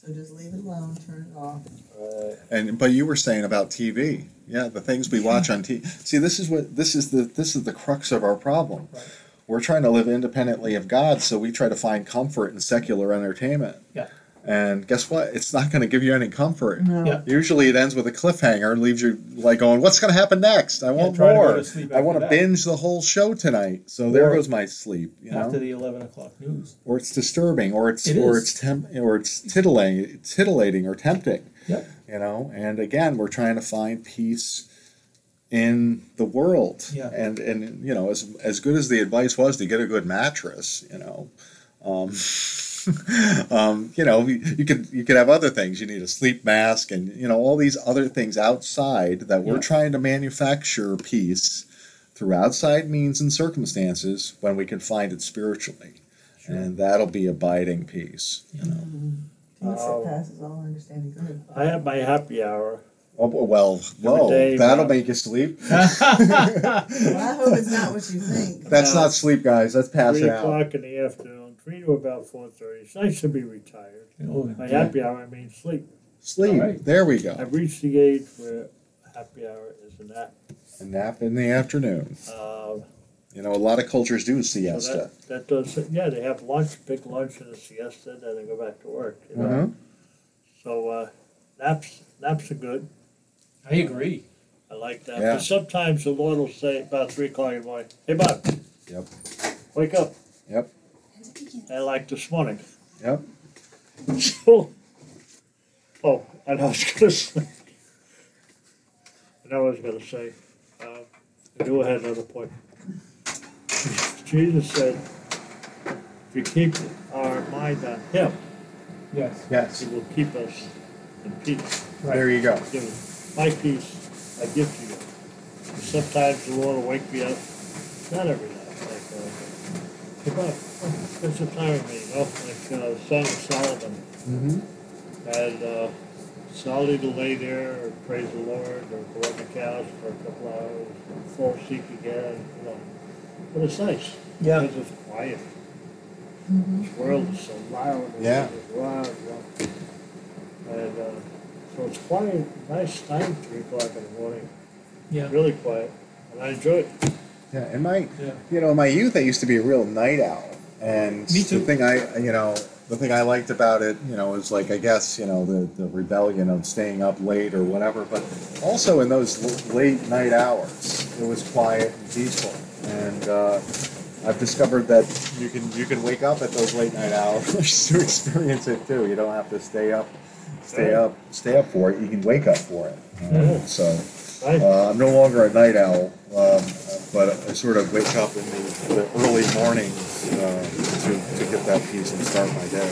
So just leave it alone, turn it off. Uh, And but you were saying about T V, yeah, the things we watch on T V. See, this is what this is the this is the crux of our problem. Right. We're trying to live independently of God, so we try to find comfort in secular entertainment. Yeah. And guess what? It's not going to give you any comfort. No. Yeah. Usually, it ends with a cliffhanger and leaves you like going, "What's going to happen next? I want try to go more. to sleep I after want to that." binge the whole show tonight." So there Or goes my sleep. You know, After the eleven o'clock news. or it's disturbing, or it's It or is. it's temp- or it's titillating, titillating or tempting. Yep. You know, and again, we're trying to find peace in the world. Yeah. And and you know, as as good as the advice was to get a good mattress, you know, um, um, you know, you, you could you could have other things. You need a sleep mask, and you know, all these other things outside that we're Yeah. trying to manufacture peace through outside means and circumstances when we can find it spiritually, Sure. and that'll be abiding peace. You know. Peace Oh. that passes all understanding. Go ahead. I have my happy hour. Oh well, whoa! day, That'll uh, make you sleep. Well, I hope it's not what you think. That's About not sleep, guys. That's passing Three out. o'clock in the afternoon, three to about four thirty. It's nice to be retired. Oh, My yeah. happy hour means sleep. Sleep. All right. There we go. I've reached the age where happy hour is a nap. A nap in the afternoon. Uh, You know, a lot of cultures do so siesta. that, that does, yeah, they have lunch, big lunch and a siesta, then they go back to work. You know? Uh-huh. So uh, naps, naps are good. I agree. I like that. Yeah. But sometimes the Lord will say about three o'clock in the morning, "Hey, Bob, Yep. wake up." Yep. And like this morning. Yep. So, oh, and I was gonna say, I know what I was gonna say. Uh, I do have another point. Jesus said, if we keep our mind on Him, Yes. Yes. He will keep us in peace. There you go. Give me my peace, I give to you. And sometimes the Lord will wake me up, not every night, like, uh, hey, Bob, oh, spend some time with me, you know, like uh, Song of Solomon. Mm-hmm. And uh, solely to lay there or praise the Lord or go on the couch for a couple hours and fall asleep again, you know. But it's nice. Yeah. Because it's quiet. This world is so loud. And Yeah. it's loud, you know. And uh, so it's quiet, nice time, three o'clock in the morning. Yeah. Really quiet. And I enjoy it. Yeah. In my, Yeah. you know, in my youth, I used to be a real night owl, and Me too. the thing I, you know, the thing I liked about it, you know, is like I guess you know the the rebellion of staying up late or whatever, but also in those l- late night hours, it was quiet and peaceful, and. Uh, I've discovered that you can you can wake up at those late night hours to experience it too. You don't have to stay up, stay Right. up, stay up for it. You can wake up for it. Uh, Yeah. So Nice. uh, I'm no longer a night owl, um, but I sort of wake up in the, the early morning uh, to to get that peace and start my day.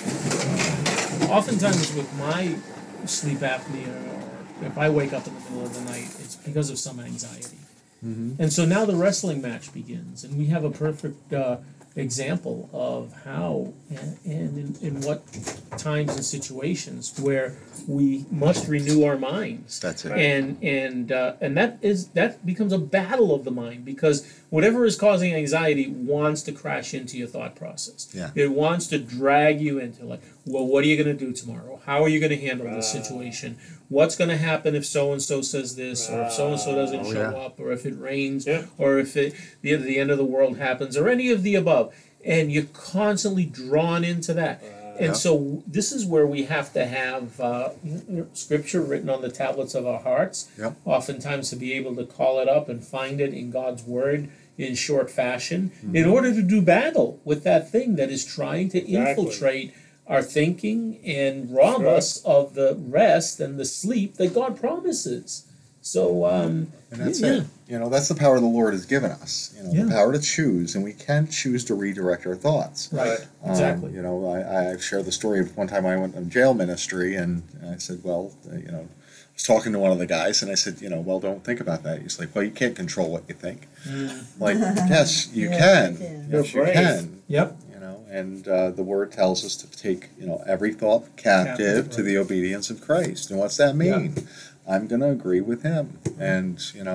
Oftentimes with my sleep apnea, or if I wake up in the middle of the night, it's because of some anxiety. Mm-hmm. And so now the wrestling match begins, and we have a perfect uh, example of how and, and in, in what times and situations where we must renew our minds. That's it. And and uh, and that is that becomes a battle of the mind, because whatever is causing anxiety wants to crash into your thought process. Yeah. It wants to drag you into like, well, what are you going to do tomorrow? How are you going to handle this Right. situation? What's going to happen if so and so says this, or if so and so doesn't Oh, show yeah. up, or if it rains, Yeah. or if it, the the end of the world happens, or any of the above? And you're constantly drawn into that. And Yeah. so this is where we have to have uh, scripture written on the tablets of our hearts. Yep. Oftentimes to be able to call it up and find it in God's word in short fashion, Mm-hmm. in order to do battle with that thing that is trying to Exactly. infiltrate our thinking and rob Sure. us of the rest and the sleep that God promises. So, um, And that's yeah. it. You know, that's the power the Lord has given us. You know, Yeah. the power to choose, and we can choose to redirect our thoughts. Right, Um, exactly. you know, I, I've shared the story of one time I went on jail ministry, and I said, well, uh, you know, I was talking to one of the guys, and I said, you know, well, don't think about that. He's like, well, you can't control what you think. Mm. Like, yes, you Yeah, can. you can. Yes, you You're brave. can. Yep. You know, and uh, the Word tells us to take, you know, every thought captive, Captive, to right. the obedience of Christ. And what's that mean? I'm going to agree with Him, and you know,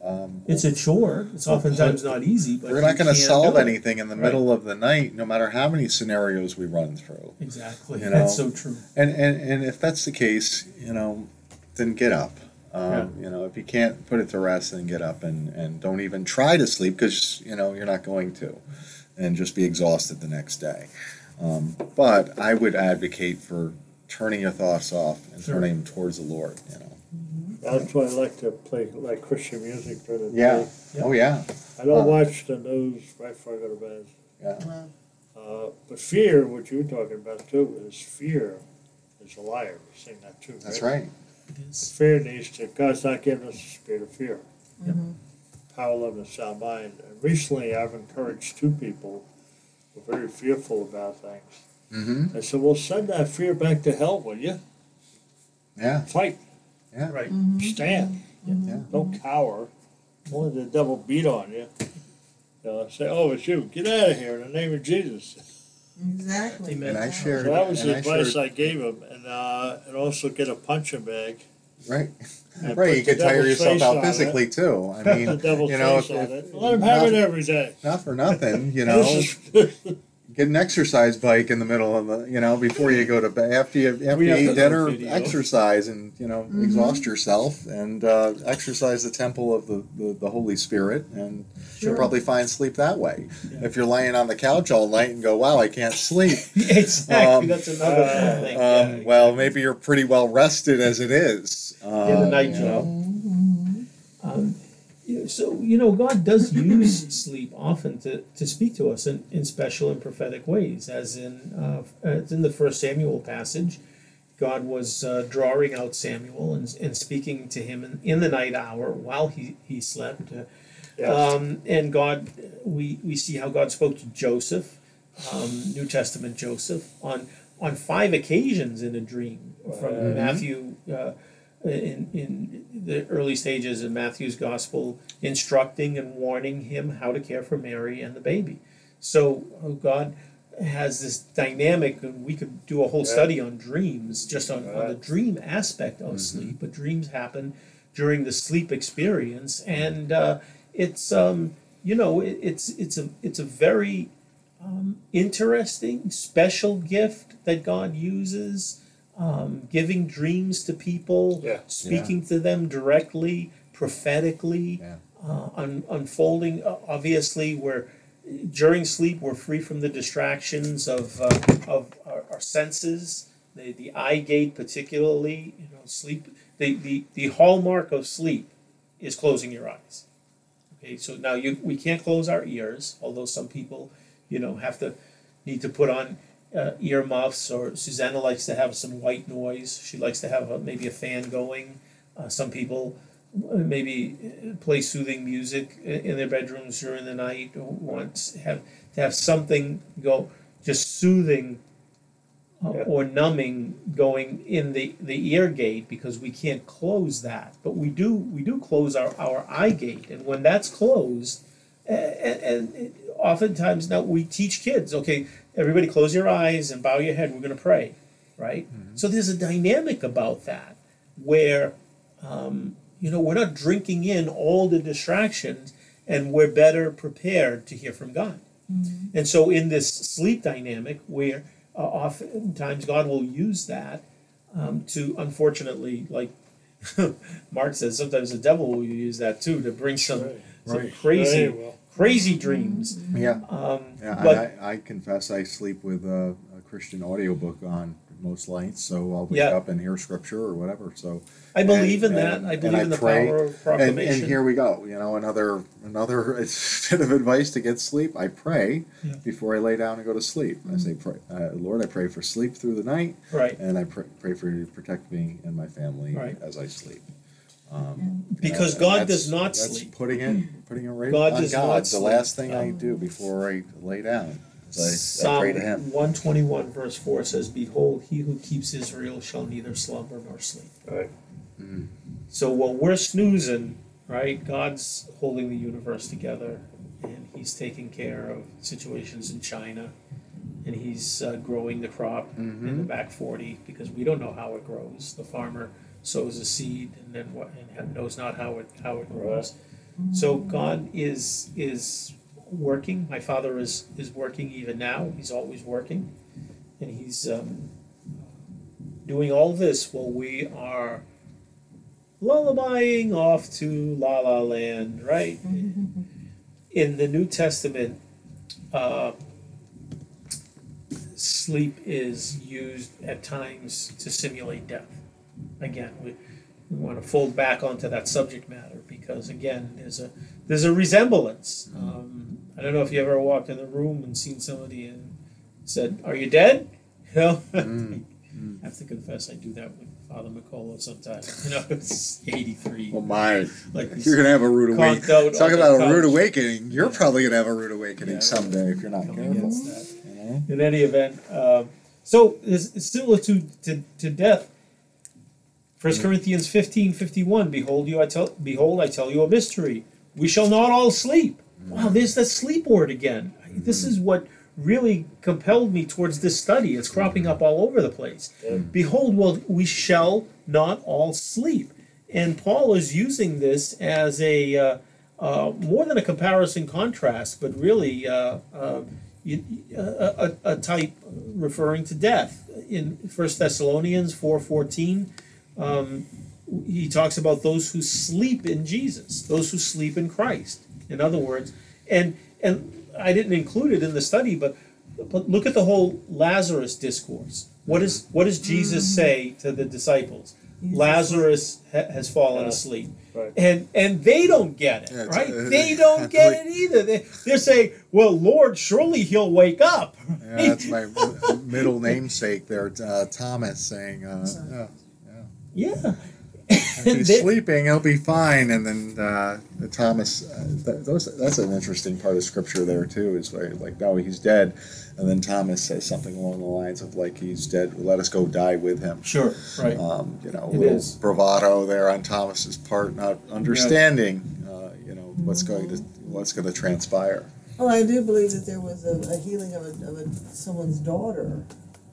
Um, It's a chore. It's oftentimes not easy, but we're not you going to can't solve do it. anything in the Right. middle of the night, no matter how many scenarios we run through. Exactly. You That's know? so true. And, and and if that's the case, you know, then get up. Um, You know, if you can't put it to rest, then get up and, and don't even try to sleep because you know you're not going to, and just be exhausted the next day. Um, but I would advocate for turning your thoughts off and Sure. turning them towards the Lord. You know. That's why I like to play like Christian music during the Yeah. day. Yeah. Oh yeah. I don't Uh, watch the news right before I go to bed. Yeah. Well, Uh, but fear, what you were talking about too, is fear is a liar. We sing that too, right? That's right. It is. Fear needs to, God's not giving us a spirit of fear. Yep. Power, love, and a sound mind. And recently I've encouraged two people who are very fearful about things. Mm-hmm. I said, well, send that fear back to hell, will you? Yeah. Fight. Yeah. Right. Stand. Yeah. Don't cower. Don't let the devil beat on you. You know, say, oh, it's you. Get out of here in the name of Jesus. exactly. Amen. And I shared. So that was and the I advice shared- I gave him. And, uh, and also get a punching bag. Right. And Right. put You the could tire devil's yourself face out on physically it. too. I Put mean, the devil's you know, face if, on if, it. Let him have not, it every day. not for nothing, you know. This is- Get an exercise bike in the middle of the, you know, before you go to bed. After you after We you have eat that dinner, on video. exercise and you know Mhm. exhaust yourself and uh, exercise the temple of the, the, the Holy Spirit, and you'll Sure. probably find sleep that way. Yeah. If you're laying on the couch all night and go, "Wow, I can't sleep," exactly. Um, That's another uh, thing. um, Yeah, well, exactly. maybe you're pretty well rested as it is. Um, Get a night you know. job. Mhm. Um, yeah, so, you know, God does use sleep often to, to speak to us in, in special and prophetic ways, as in uh, it's in the First Samuel passage. God was uh, drawing out Samuel and, and speaking to him in, in the night hour while he, he slept. Uh, Yes. um, and God, we, we see how God spoke to Joseph, um, New Testament Joseph, on, on five occasions in a dream from Mhm. Matthew. Uh, in, in the early stages of Matthew's gospel, instructing and warning him how to care for Mary and the baby. So oh, God has this dynamic, and we could do a whole Yeah. study on dreams, just on, on the Right. dream aspect of Mhm. sleep. But dreams happen during the sleep experience, and uh, it's um, you know it, it's it's a it's a very um, interesting, special gift that God uses. Um, giving dreams to people, Yeah. speaking to them directly, prophetically, Yeah. uh, un- unfolding. Uh, obviously, we're during sleep we're free from the distractions of uh, of our, our senses, the the eye gate particularly. You know, sleep. The, the the hallmark of sleep is closing your eyes. Okay, so now you we can't close our ears, although some people, you know, have to need to put on uh, ear muffs, or Susanna likes to have some white noise. She likes to have a, maybe a fan going. Uh, some people uh, maybe uh, play soothing music i- in their bedrooms during the night, or want to have to have something go just soothing uh, Yeah. or numbing going in the, the ear gate, because we can't close that. But we do we do close our, our eye gate, and when that's closed, uh, and, and it, oftentimes now we teach kids, okay, everybody close your eyes and bow your head, we're going to pray, right? So there's a dynamic about that where, um, you know, we're not drinking in all the distractions, and we're better prepared to hear from God. And so in this sleep dynamic where uh, oftentimes God will use that um, to, unfortunately, like Mark says, sometimes the devil will use that too to bring some, Right. some Right. crazy, Very well. crazy dreams. Yeah. Um, Yeah, but I, I confess I sleep with a, a Christian audiobook on most nights, so I'll wake Yeah. up and hear scripture or whatever. So I believe and- in that. and- I and believe I in the pray, power of and, proclamation. and here we go. You know, another another bit of advice to get sleep. I pray Yeah. before I lay down and go to sleep. I say, pray, uh, Lord, I pray for sleep through the night, Right. and I pray, pray for you to protect me and my family Right. as I sleep. Um, Because and God that's- does not that's sleep. Putting it, putting it right God on does God. not the sleep. last thing I Um, do before I lay down is I, I Psalm pray to Him. one twenty-one verse four says, "Behold, he who keeps Israel shall neither slumber nor sleep." Right. Mhm. So while we're snoozing, right, God's holding the universe together, and He's taking care of situations in China, and He's uh, growing the crop in the Mhm. back forty, because we don't know how it grows. The farmer sows a seed and then what, and knows not how it how it grows. So God is is working. My Father is is working even now. He's always working, and He's um, doing all this while we are lullabying off to La La Land, right? In the New Testament, uh, sleep is used at times to simulate death. Again, we, we want to fold back onto that subject matter because, again, there's a there's a resemblance. Um, I don't know if you ever walked in the room and seen somebody and said, "Are you dead?" You know, Mm. I have to confess, I do that with Father McCullough sometimes. You know, it's eighty-three. Well, my, Like he's you're gonna have a rude conked awakening. out Talk on about the a rude couch. awakening. You're Yeah. probably gonna have a rude awakening Yeah, someday if you're not Come careful. against that. You know? In any event, um, so it's, it's similar to, to, to death. First Corinthians fifteen fifty one. Behold you, I tell. Behold, I tell you a mystery. We shall not all sleep. Wow, there's that sleep word again. This is what really compelled me towards this study. It's cropping up all over the place. Yeah. Behold, well, we shall not all sleep. And Paul is using this as a uh, uh, more than a comparison contrast, but really uh, uh, you- a, a, a type referring to death. In First Thessalonians four fourteen, um, he talks about those who sleep in Jesus, those who sleep in Christ. In other words, and and I didn't include it in the study, but but look at the whole Lazarus discourse. What is what does Jesus say to the disciples? He's Lazarus ha- has fallen Yeah. asleep. Right. And and they don't get it, Yeah, it's- right? uh, They don't get like- it either. They, they're saying, "Well, Lord, surely he'll wake up." Yeah, that's my m- middle namesake there, uh, Thomas, saying, uh, yeah, Yeah. if And he's they- sleeping, he'll be fine. And then uh, Thomas, uh, th- those, that's an interesting part of Scripture there, too, is where, like, no, he's dead. And then Thomas says something along the lines of, like, he's dead, let us go die with him. Sure. Right. Um, you know, a It little is. bravado there on Thomas's part, not understanding, uh, you know, what's going to what's going to transpire. Oh, I do believe that there was a, a healing of, a, of a, someone's daughter.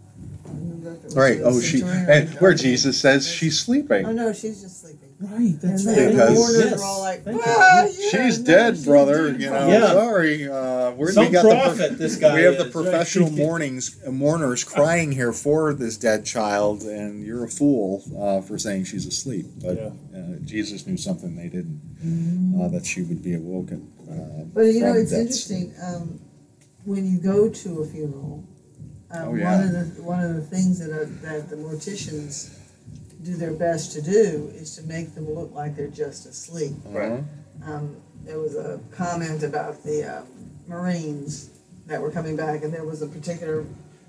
I remember if it was Right. a Oh, she centurion and or- where Jesus says she's Oh sleeping. no, she's just sleeping. Right. That's and right. then Because- the mourners Yes. were all like, Thank you. "Ah, yeah, She's no, dead, she's brother. dead, You know, brother." Yeah. sorry. Uh, we're, Some we got the prophet this guy we have the is, right? professional mournings mourners crying here for this dead child, and you're a fool uh, for saying she's asleep. But Yeah. uh, Jesus knew something they didn't, uh, that she would be awoken. Uh, But you know, from it's that interesting. Um, when you go to a funeral, um, Oh, yeah. one of the one of the things that are, that the morticians do their best to do is to make them look like they're just asleep. sleep. Right. Uh-huh. Um, there was a comment about the um, Marines that were coming back, and there was a particular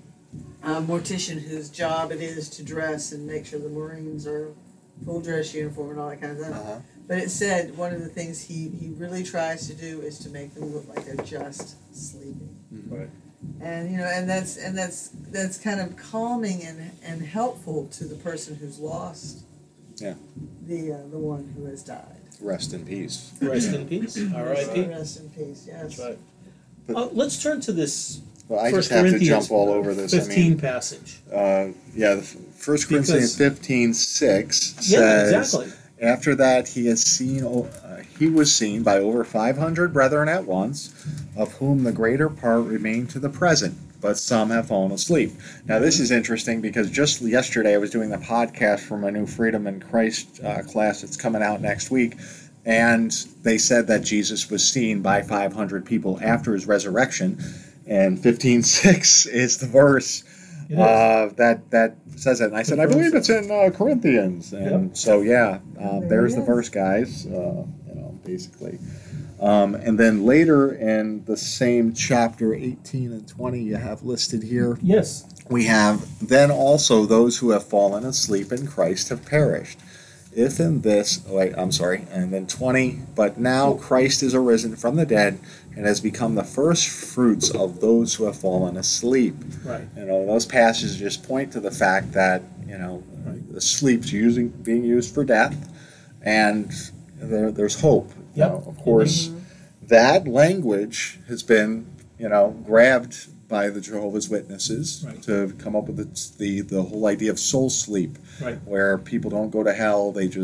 uh, mortician whose job it is to dress and make sure the Marines are full dress uniform and all that kind of stuff. Uh-huh. But it said one of the things he, he really tries to do is to make them look like they're just sleeping. Right. And you know, and that's and that's that's kind of calming and, and helpful to the person who's lost Yeah. the uh, the one who has died. Rest in peace. Rest in peace. R I P. Rest in peace. Yes. That's right. Uh, let's turn to this Well, I First just have to Corinthians jump all over this. I fifteen mean, passage. uh, yeah, the First Corinthians Because- fifteen six Yeah, says. exactly. After that, he has seen. Uh, he was seen by over five hundred brethren at once, of whom the greater part remain to the present, but some have fallen asleep. Now, this is interesting because just yesterday I was doing the podcast for my new Freedom in Christ uh, class that's coming out next week, and they said that Jesus was seen by five hundred people after his resurrection, and fifteen six is the verse. It is. Uh, that that says it, and I said, I believe it's in uh, Corinthians, and so yeah, uh, There there's it the is. verse, guys. Uh, you know, basically, um, and then later in the same chapter, eighteen and twenty, you have listed here. Yes. We have then also those who have fallen asleep in Christ have perished. If in this, oh wait, I'm sorry, and then twenty, but now Christ is arisen from the dead and has become the first fruits of those who have fallen asleep. Right. You know, those passages just point to the fact that, you know, the sleep's using being used for death, and there, there's hope. You Yep. know, of course, that language has been, you know, grabbed by the Jehovah's Witnesses Right. to come up with the, the the whole idea of soul sleep, Right. where people don't go to hell; they just,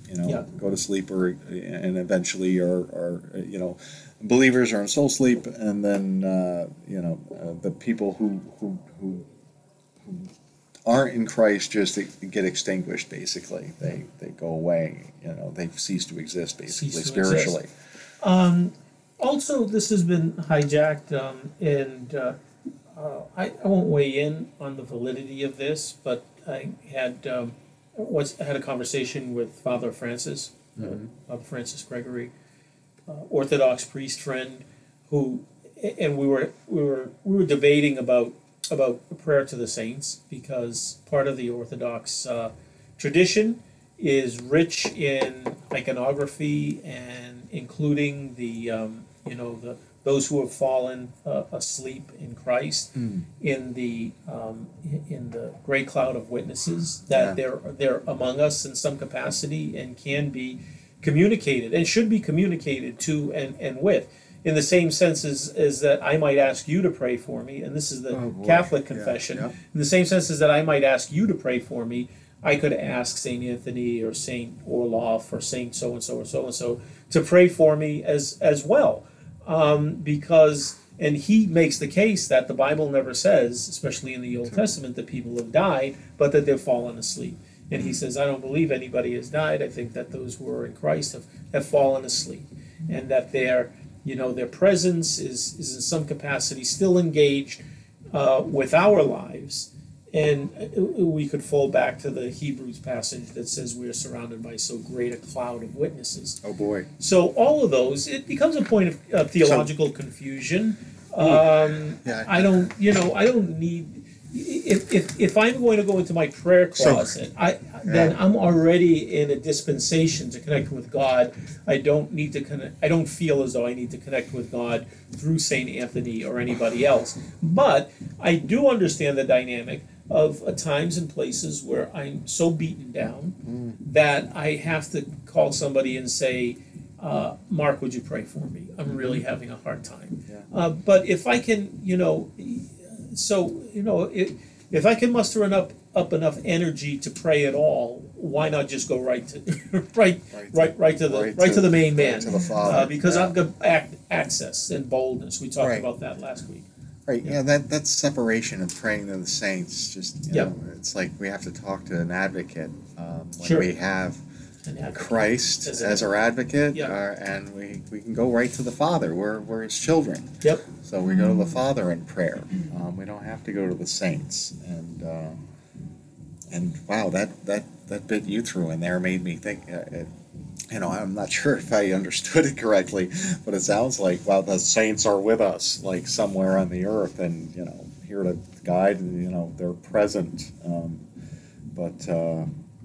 You know, Yeah. go to sleep, or and eventually are, are you know, believers are in soul sleep, and then uh, you know uh, the people who who who who aren't in Christ just get extinguished. Basically, they they go away. You know, they cease to exist. Basically, Cease to spiritually. Um, also, this has been hijacked, um, and uh, uh, I, I won't weigh in on the validity of this, but I had um, was I had a conversation with Father Francis, Mhm. uh, Father Francis Gregory, uh, Orthodox priest friend, who, and we were we were we were debating about about prayer to the saints, because part of the Orthodox uh, tradition is rich in iconography and including the um, you know the those who have fallen uh, asleep in Christ Mm. in the um, in the great cloud of witnesses, that Yeah. they're they're among us in some capacity and can be communicated and should be communicated to and, and with, in the same sense as, as that I might ask you to pray for me, and this is the Oh, boy. Catholic Yeah, confession. yeah. In the same sense as that I might ask you to pray for me, I could ask Saint Anthony or Saint Orloff or Saint so and so or so and so to pray for me as as well, um, because and he makes the case that the Bible never says, especially in the Old Testament, that people have died, but that they've fallen asleep. And he says, I don't believe anybody has died. I think that those who are in Christ have, have fallen asleep, and that their you know their presence is is in some capacity still engaged uh, with our lives. And we could fall back to the Hebrews passage that says we are surrounded by so great a cloud of witnesses. Oh boy. So all of those, it becomes a point of uh, theological confusion. Um, Yeah. I don't, you know, I don't need. If, if, if I'm going to go into my prayer So- closet, I then I'm already in a dispensation to connect with God. I don't need to connect. I don't feel as though I need to connect with God through Saint Anthony or anybody else. But I do understand the dynamic of uh, times and places where I'm so beaten down Mm. that I have to call somebody and say, uh, Mark, would you pray for me? I'm really having a hard time. Yeah. Uh, but if I can, you know, so, you know, if, if I can muster enough, up enough energy to pray at all, why not just go right to right, Right to- right, right to the right right, to- to, the main right man, to the Father, uh, because yeah. I've got ac- access and boldness. We talked Right. about that last week. Right, Yeah. yeah, that that's separation of praying to the saints. Just you Yep. know, it's like we have to talk to an advocate um, when Sure. we have And advocate. Christ As as, a- our advocate, Yeah. uh, and we, we can go right to the Father. We're we're His children, Yep. so we go to the Father in prayer. Um, we don't have to go to the saints. And uh, and wow, that that that bit you threw in there made me think. Uh, it, you know, I'm not sure if I understood it correctly, but it sounds like, wow, the saints are with us, like somewhere on the earth, and, you know, here to guide, and, you know, they're present. Um, but, uh,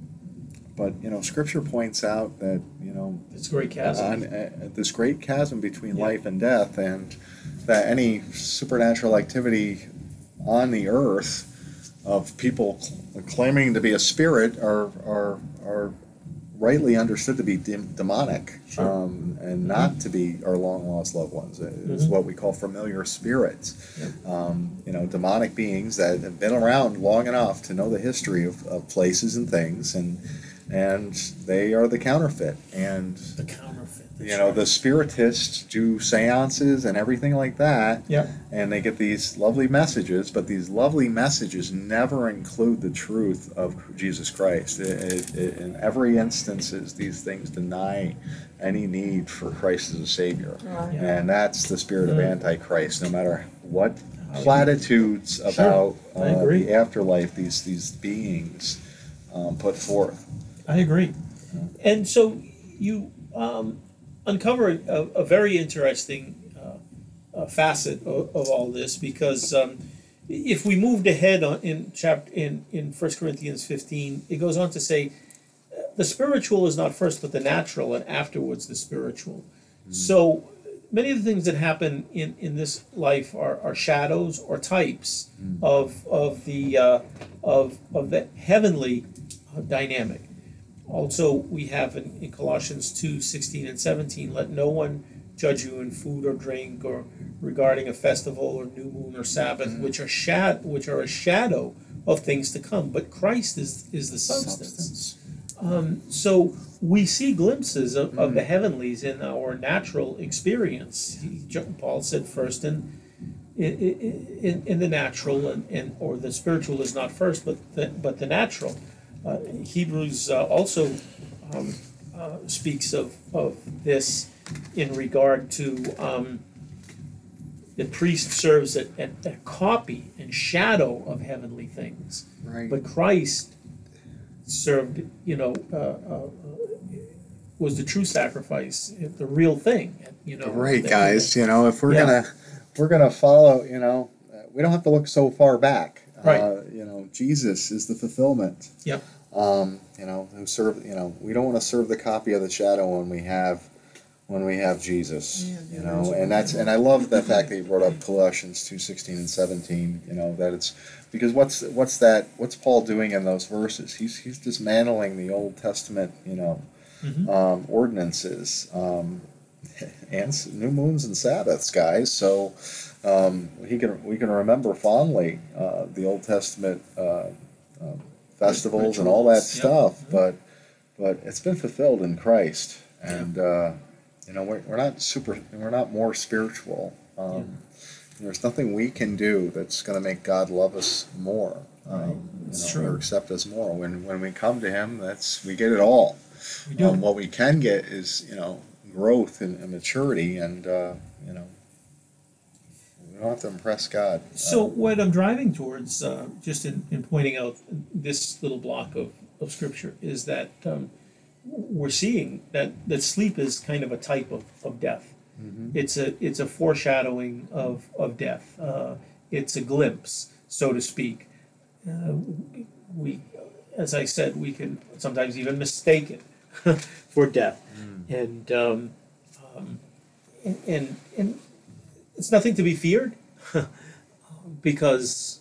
but, you know, Scripture points out that, you know, It's a great chasm. on, uh, this great chasm between Yeah. life and death, and that any supernatural activity on the earth of people cl- claiming to be a spirit are, are, are rightly understood to be dem- demonic, Sure. um, and not to be our long lost loved ones. It's Mhm. what we call familiar spirits. Yep. Um, you know, demonic beings that have been around long enough to know the history of, of places and things, and and they are the counterfeit. And The counterfeit. that's you know, right. the spiritists do seances and everything like that, Yep. and they get these lovely messages, but these lovely messages never include the truth of Jesus Christ. It, it, it, in every instances, these things deny any need for Christ as a Savior. Right. Yeah. And that's the spirit of Mm. Antichrist, no matter what I- platitudes Sure. about I uh, agree. the afterlife these, these beings um, put forth. I agree. And so you um, uncovered a, a very interesting uh, uh, facet of, of all this, because um, if we moved ahead on, in chapter in in First Corinthians fifteen, it goes on to say uh, the spiritual is not first but the natural, and afterwards the spiritual. So many of the things that happen in, in this life are, are shadows or types Mm. of of the uh, of of the heavenly uh, dynamic. Also, we have in, in Colossians two sixteen and seventeen, let no one judge you in food or drink or regarding a festival or new moon or Sabbath, Mhm. which are shad which are a shadow of things to come. But Christ is is the substance. Um, so we see glimpses of, of the heavenlies in our natural experience. He, Paul said first in in, in the natural and, and or the spiritual is not first, but the, but the natural. Uh, Hebrews uh, also um, uh, speaks of, of this in regard to um, the priest serves a, a, a copy and shadow of heavenly things, Right. but Christ served, you know, uh, uh, was the true sacrifice, the real thing, you know. Right, that- guys. You know, if we're Yeah. gonna if we're gonna follow, you know, uh, we don't have to look so far back. Right. Uh, you know, Jesus is the fulfillment. Yep. Um, you know, who serve. You know, we don't want to serve the copy of the shadow when we have when we have Jesus. Yeah, the you know, original. and that's and I love the fact that you brought up Colossians two sixteen and seventeen. You know, that it's because what's what's that? What's Paul doing in those verses? He's he's dismantling the Old Testament. You know. Mhm. Um, ordinances um, and s- new moons and Sabbaths, guys. So um, he can we can remember fondly uh, the Old Testament uh, um, festivals and all that Rituals, yeah. stuff, but but it's been fulfilled in Christ, and uh, you know we're, we're not super, we're not more spiritual. Um, There's nothing we can do that's going to make God love us more, um, Right. you That's know, true. or accept us more. When when we come to Him, that's we get it all. We do. Um, what we can get is, you know, growth and, and maturity, and uh, you know, we don't have to impress God. So Uh, what I'm driving towards, uh, just in, in pointing out this little block of, of scripture, is that um, we're seeing that, that sleep is kind of a type of, of death. mhm. It's a it's a foreshadowing of, of death. Uh, it's a glimpse, so to speak. Uh, we, as I said, we can sometimes even mistake it for death, and, um, um, and and and it's nothing to be feared, because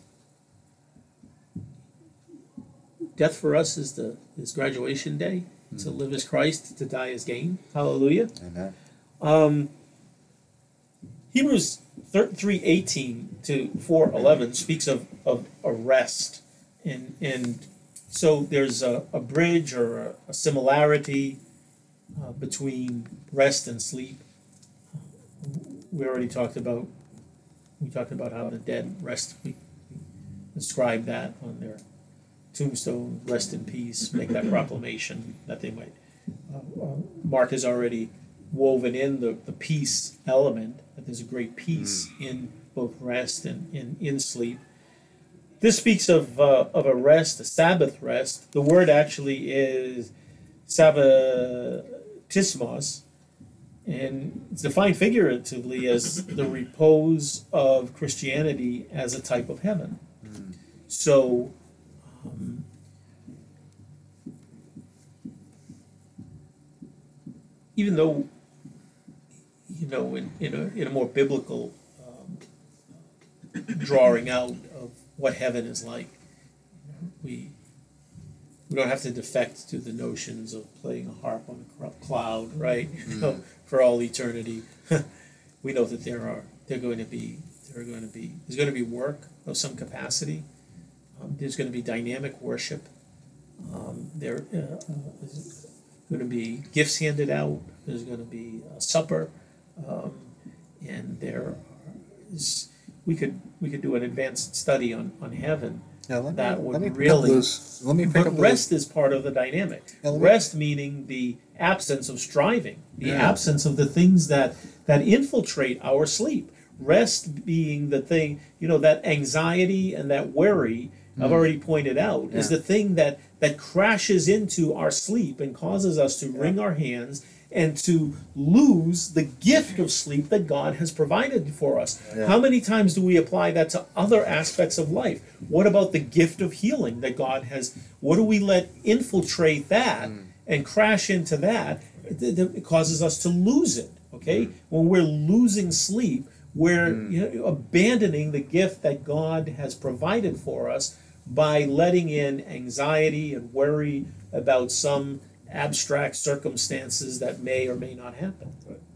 death for us is the is graduation day. To live as Christ, to die as gain. Hallelujah. Amen. Um, Hebrews three eighteen to four eleven speaks of, of a rest, and and so there's a, a bridge or a, a similarity uh, between rest and sleep. We already talked about we talked about how the dead rest. We inscribed that on their tombstone, rest in peace, make that proclamation that they might. Uh, uh, Mark has already woven in the, the peace element, that there's a great peace in both rest and in, in sleep. This speaks of uh, of a rest, a Sabbath rest. The word actually is sabbatismos, and it's defined figuratively as the repose of Christianity as a type of heaven. So, um, even though, you know, in, in, a, in a more biblical um, drawing out of what heaven is like, we we don't have to defect to the notions of playing a harp on a cr- cloud, right? You know, for all eternity. We know that there are they're going to be there are going to be there's going to be work of some capacity. Um, there's going to be dynamic worship. Um, there uh, uh, is going to be gifts handed out. There's going to be a supper, um, and there is we could we could do an advanced study on, on heaven. Yeah, let That me, would let me pick really- up those. Let me pick But up rest is part of the dynamic. Yeah, let me- Rest meaning the absence of striving, the Yeah. absence of the things that that infiltrate our sleep. Rest being the thing, you know, that anxiety and that worry I've already pointed out is Yeah. the thing that that crashes into our sleep and causes us to wring our hands and to lose the gift of sleep that God has provided for us. Yeah. How many times do we apply that to other aspects of life? What about the gift of healing that God has? What do we let infiltrate that and crash into that? It, it causes us to lose it, okay? When we're losing sleep, we're you know, abandoning the gift that God has provided for us by letting in anxiety and worry about some abstract circumstances that may or may not happen.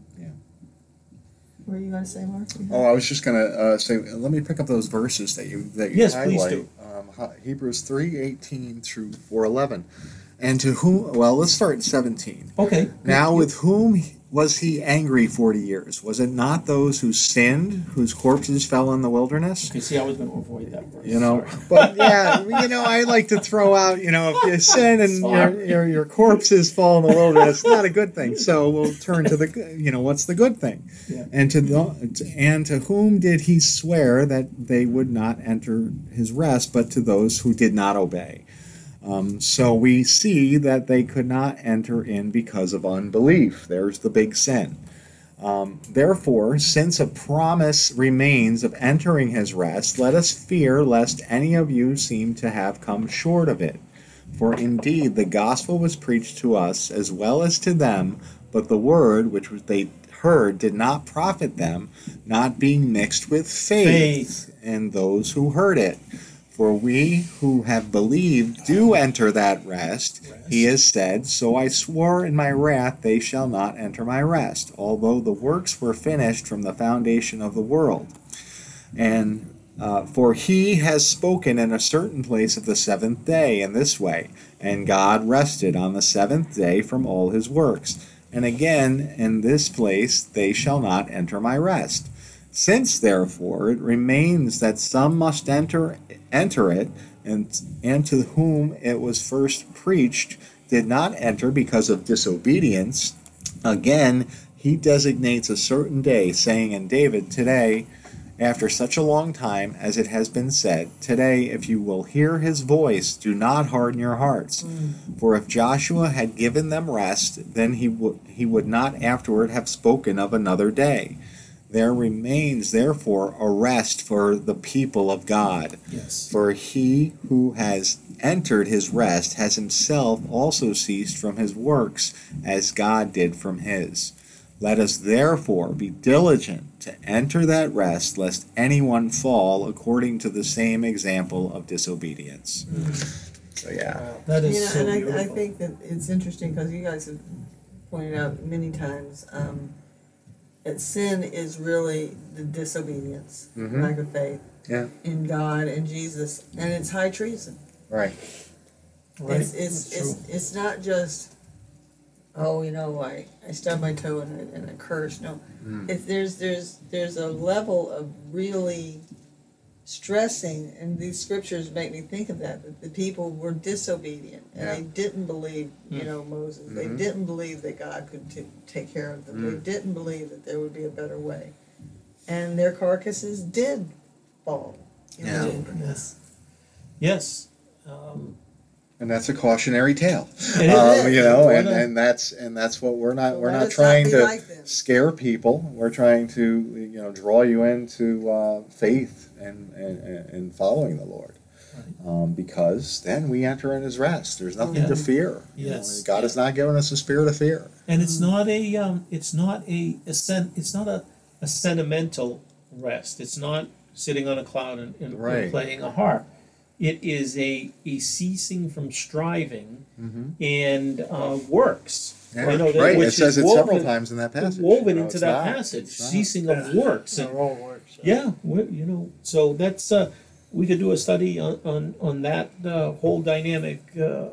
What are you going to say, Mark? Oh, I was just gonna uh, say. Let me pick up those verses that you that you Yes, highlight. please do. Um, He- Hebrews three eighteen through four eleven. And to whom, well, let's start in seventeen. Okay. Now, with whom was he angry forty years? Was it not those who sinned, whose corpses fell in the wilderness? Okay, see, I was going to avoid that verse. You know, Sorry. but yeah, you know, I like to throw out, you know, if you sin and your, Sorry. your your corpses fall in the wilderness, it's not a good thing. So we'll turn to the, good- you know, what's the good thing? Yeah. And to the, and to whom did he swear that they would not enter his rest, but to those who did not obey? Um, so we see that they could not enter in because of unbelief. There's the big sin. Um, Therefore, since a promise remains of entering his rest, let us fear lest any of you seem to have come short of it. For indeed the gospel was preached to us as well as to them, but the word which they heard did not profit them, not being mixed with faith, Faith. in those who heard it. For we who have believed do enter that rest. Rest. He has said, so I swore in my wrath, they shall not enter my rest, although the works were finished from the foundation of the world. And uh, for he has spoken in a certain place of the seventh day in this way, and God rested on the seventh day from all his works. And again, in this place they shall not enter my rest. Since, therefore, it remains that some must enter enter it, and and to whom it was first preached did not enter because of disobedience, again he designates a certain day, saying in David, today, after such a long time, as it has been said, today, if you will hear his voice, do not harden your hearts. Mm. For if Joshua had given them rest, then he would he would not afterward have spoken of another day. There remains, therefore, a rest for the people of God. Yes. For he who has entered his rest has himself also ceased from his works, as God did from his. Let us therefore be diligent to enter that rest, lest anyone fall according to the same example of disobedience. Mm. So, yeah. Wow, that is You know, so and I, I beautiful. think that it's interesting because you guys have pointed out many times um, that sin is really the disobedience, Mhm. lack of faith Yeah. in God and Jesus, and it's high treason. Right. Right? It's it's That's it's, true. it's not just, oh, you know, I, I stubbed my toe and I, and I cursed. No, Mm. if there's there's there's a level of really stressing, and these scriptures make me think of that, that the people were disobedient and Yeah. they didn't believe, you Mm. know, Moses. They Mhm. didn't believe that God could t- take care of them. They Mm. didn't believe that there would be a better way, and their carcasses did fall in Yeah. the wilderness. Yes. Um, And that's a cautionary tale. It Um, is. you know, We're and, not- and that's and that's what we're not So we're let not us trying be to like them. scare people. We're trying to you know draw you into uh, faith and, and and following the Lord, um, because then we enter in His rest. There's nothing to Yeah. fear. You know, Yes. God has not given us a spirit of fear. and it's not a um, it's not a, a sen- it's not a, a sentimental rest. It's not sitting on a cloud and, and, and Right. playing a harp. It is a, a ceasing from striving Mm-hmm. and uh, works. Yeah, You know, that- right. It which says is it several woven- times in that passage. Woven You know, into it's that not- passage, it's not. ceasing of works. And, Our own works. uh, yeah, we, you know, so that's uh, we could do a study on on, on that uh, whole dynamic uh, uh,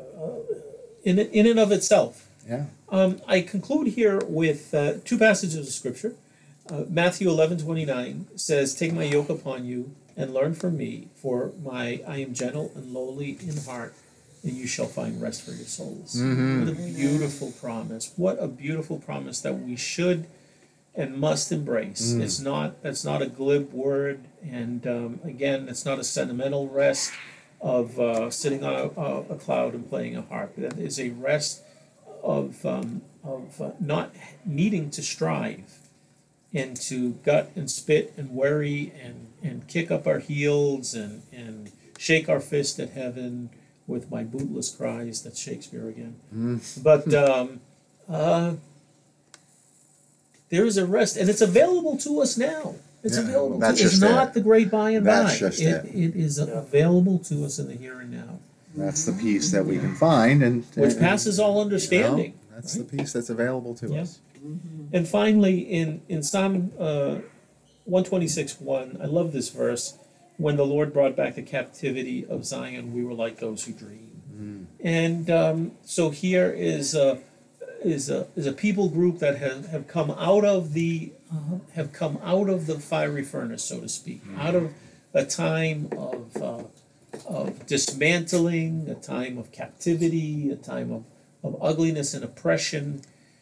in in and of itself. Yeah. Um, I conclude here with uh, two passages of scripture. Uh, Matthew eleven twenty nine says, "Take my yoke upon you and learn from me, for my I am gentle and lowly in heart, and you shall find rest for your souls." Mhm. What a beautiful promise! What a beautiful promise that we should and must embrace. Mm. It's not that's not a glib word, and um, again, it's not a sentimental rest of uh, sitting on a, a, a cloud and playing a harp. That is a rest of um, of uh, not needing to strive and to gut and spit and worry and, and kick up our heels and, and shake our fist at heaven with my bootless cries. That's Shakespeare again. Mm. But um, uh, there is a rest, and it's available to us now. It's Yeah, available. that's To, it's just not it. the great by and That's by. just it, it. it is available to us in the here and now, That's the peace that we can find, and which and, passes all you know, understanding. that's right? the peace that's available to Yeah. us. And finally, in, in Psalm uh, one twenty-six one, I love this verse. When the Lord brought back the captivity of Zion, we were like those who dream. Mm. And um, so here is a, is a is a people group that have, have come out of the uh, have come out of the fiery furnace, so to speak, out of a time of uh, of dismantling, a time of captivity, a time of, of ugliness and oppression.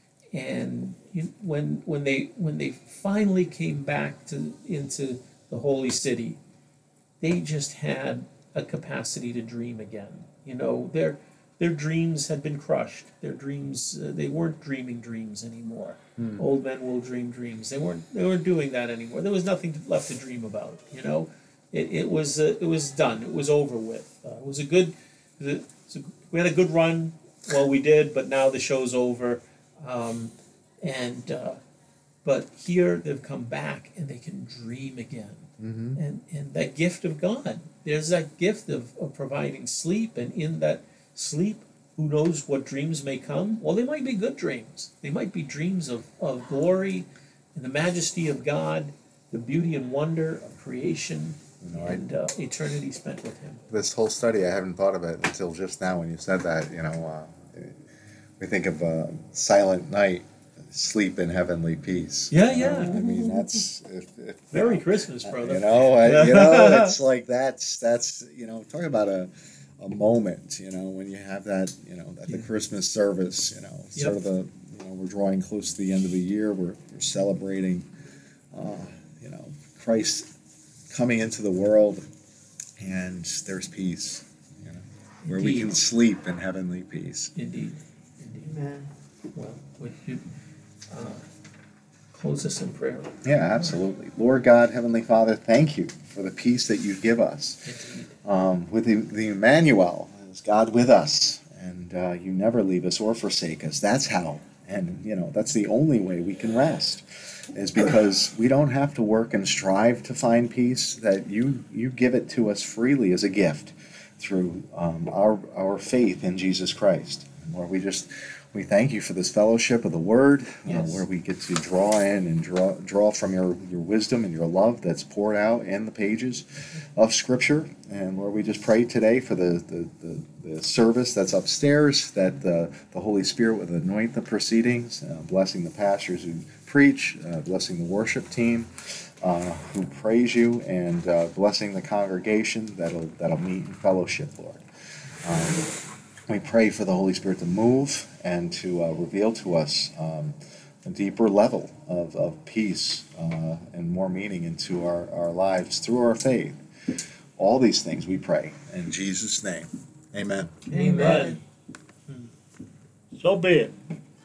And you, when when they when they finally came back to into the holy city, they just had a capacity to dream again. You know, their their dreams had been crushed. Their dreams uh, they weren't dreaming dreams anymore. Mm. Old men will dream dreams. They weren't they weren't doing that anymore. There was nothing left to dream about. You know, it it was uh, it was done. It was over with. Uh, it was a good. The, so we had a good run. Well, we did, but now the show's over. Um, and uh, but here they've come back and they can dream again. Mm-hmm. And and that gift of God. There's that gift of, of providing sleep, and in that sleep, who knows what dreams may come? Well, they might be good dreams. They might be dreams of, of glory and the majesty of God, the beauty and wonder of creation, You know, and uh, eternity spent with Him. This whole study, I haven't thought of it until just now when you said that. You know, uh, we think of uh, Silent Night, sleep in heavenly peace. Yeah, You know, yeah. I mean, that's if, if, Very Christmas, brother. You know, I, you know, it's like that's that's you know, talk about a a moment. You know, when you have that, you know, at the Yeah. Christmas service. You know, Yep. sort of the you know, we're drawing close to the end of the year. We're we're celebrating, uh, you know, Christ coming into the world, and there's peace. You know, where we Indeed. can sleep in heavenly peace. Indeed. Indeed. Amen. Well, would you uh, close us in prayer? Yeah, absolutely. Lord God, Heavenly Father, thank you for the peace that you give us. Indeed. Um, with the, the Emmanuel, is God with us, and uh, you never leave us or forsake us. That's how, and you know, that's the only way we can rest, is because we don't have to work and strive to find peace. That you you give it to us freely as a gift through um, our our faith in Jesus Christ. And Lord, we just we thank you for this fellowship of the Word, Yes. uh, where we get to draw in and draw draw from your, your wisdom and your love that's poured out in the pages of Scripture. And Lord, we just pray today for the, the, the, the service that's upstairs, that the, the Holy Spirit would anoint the proceedings, uh, blessing the pastors who preach, uh, blessing the worship team uh, who praise you, and uh, blessing the congregation that'll, that'll meet in fellowship, Lord. Um, We pray for the Holy Spirit to move and to uh, reveal to us um, a deeper level of, of peace uh, and more meaning into our, our lives through our faith. All these things we pray in Jesus' name. Amen. Amen. So be it.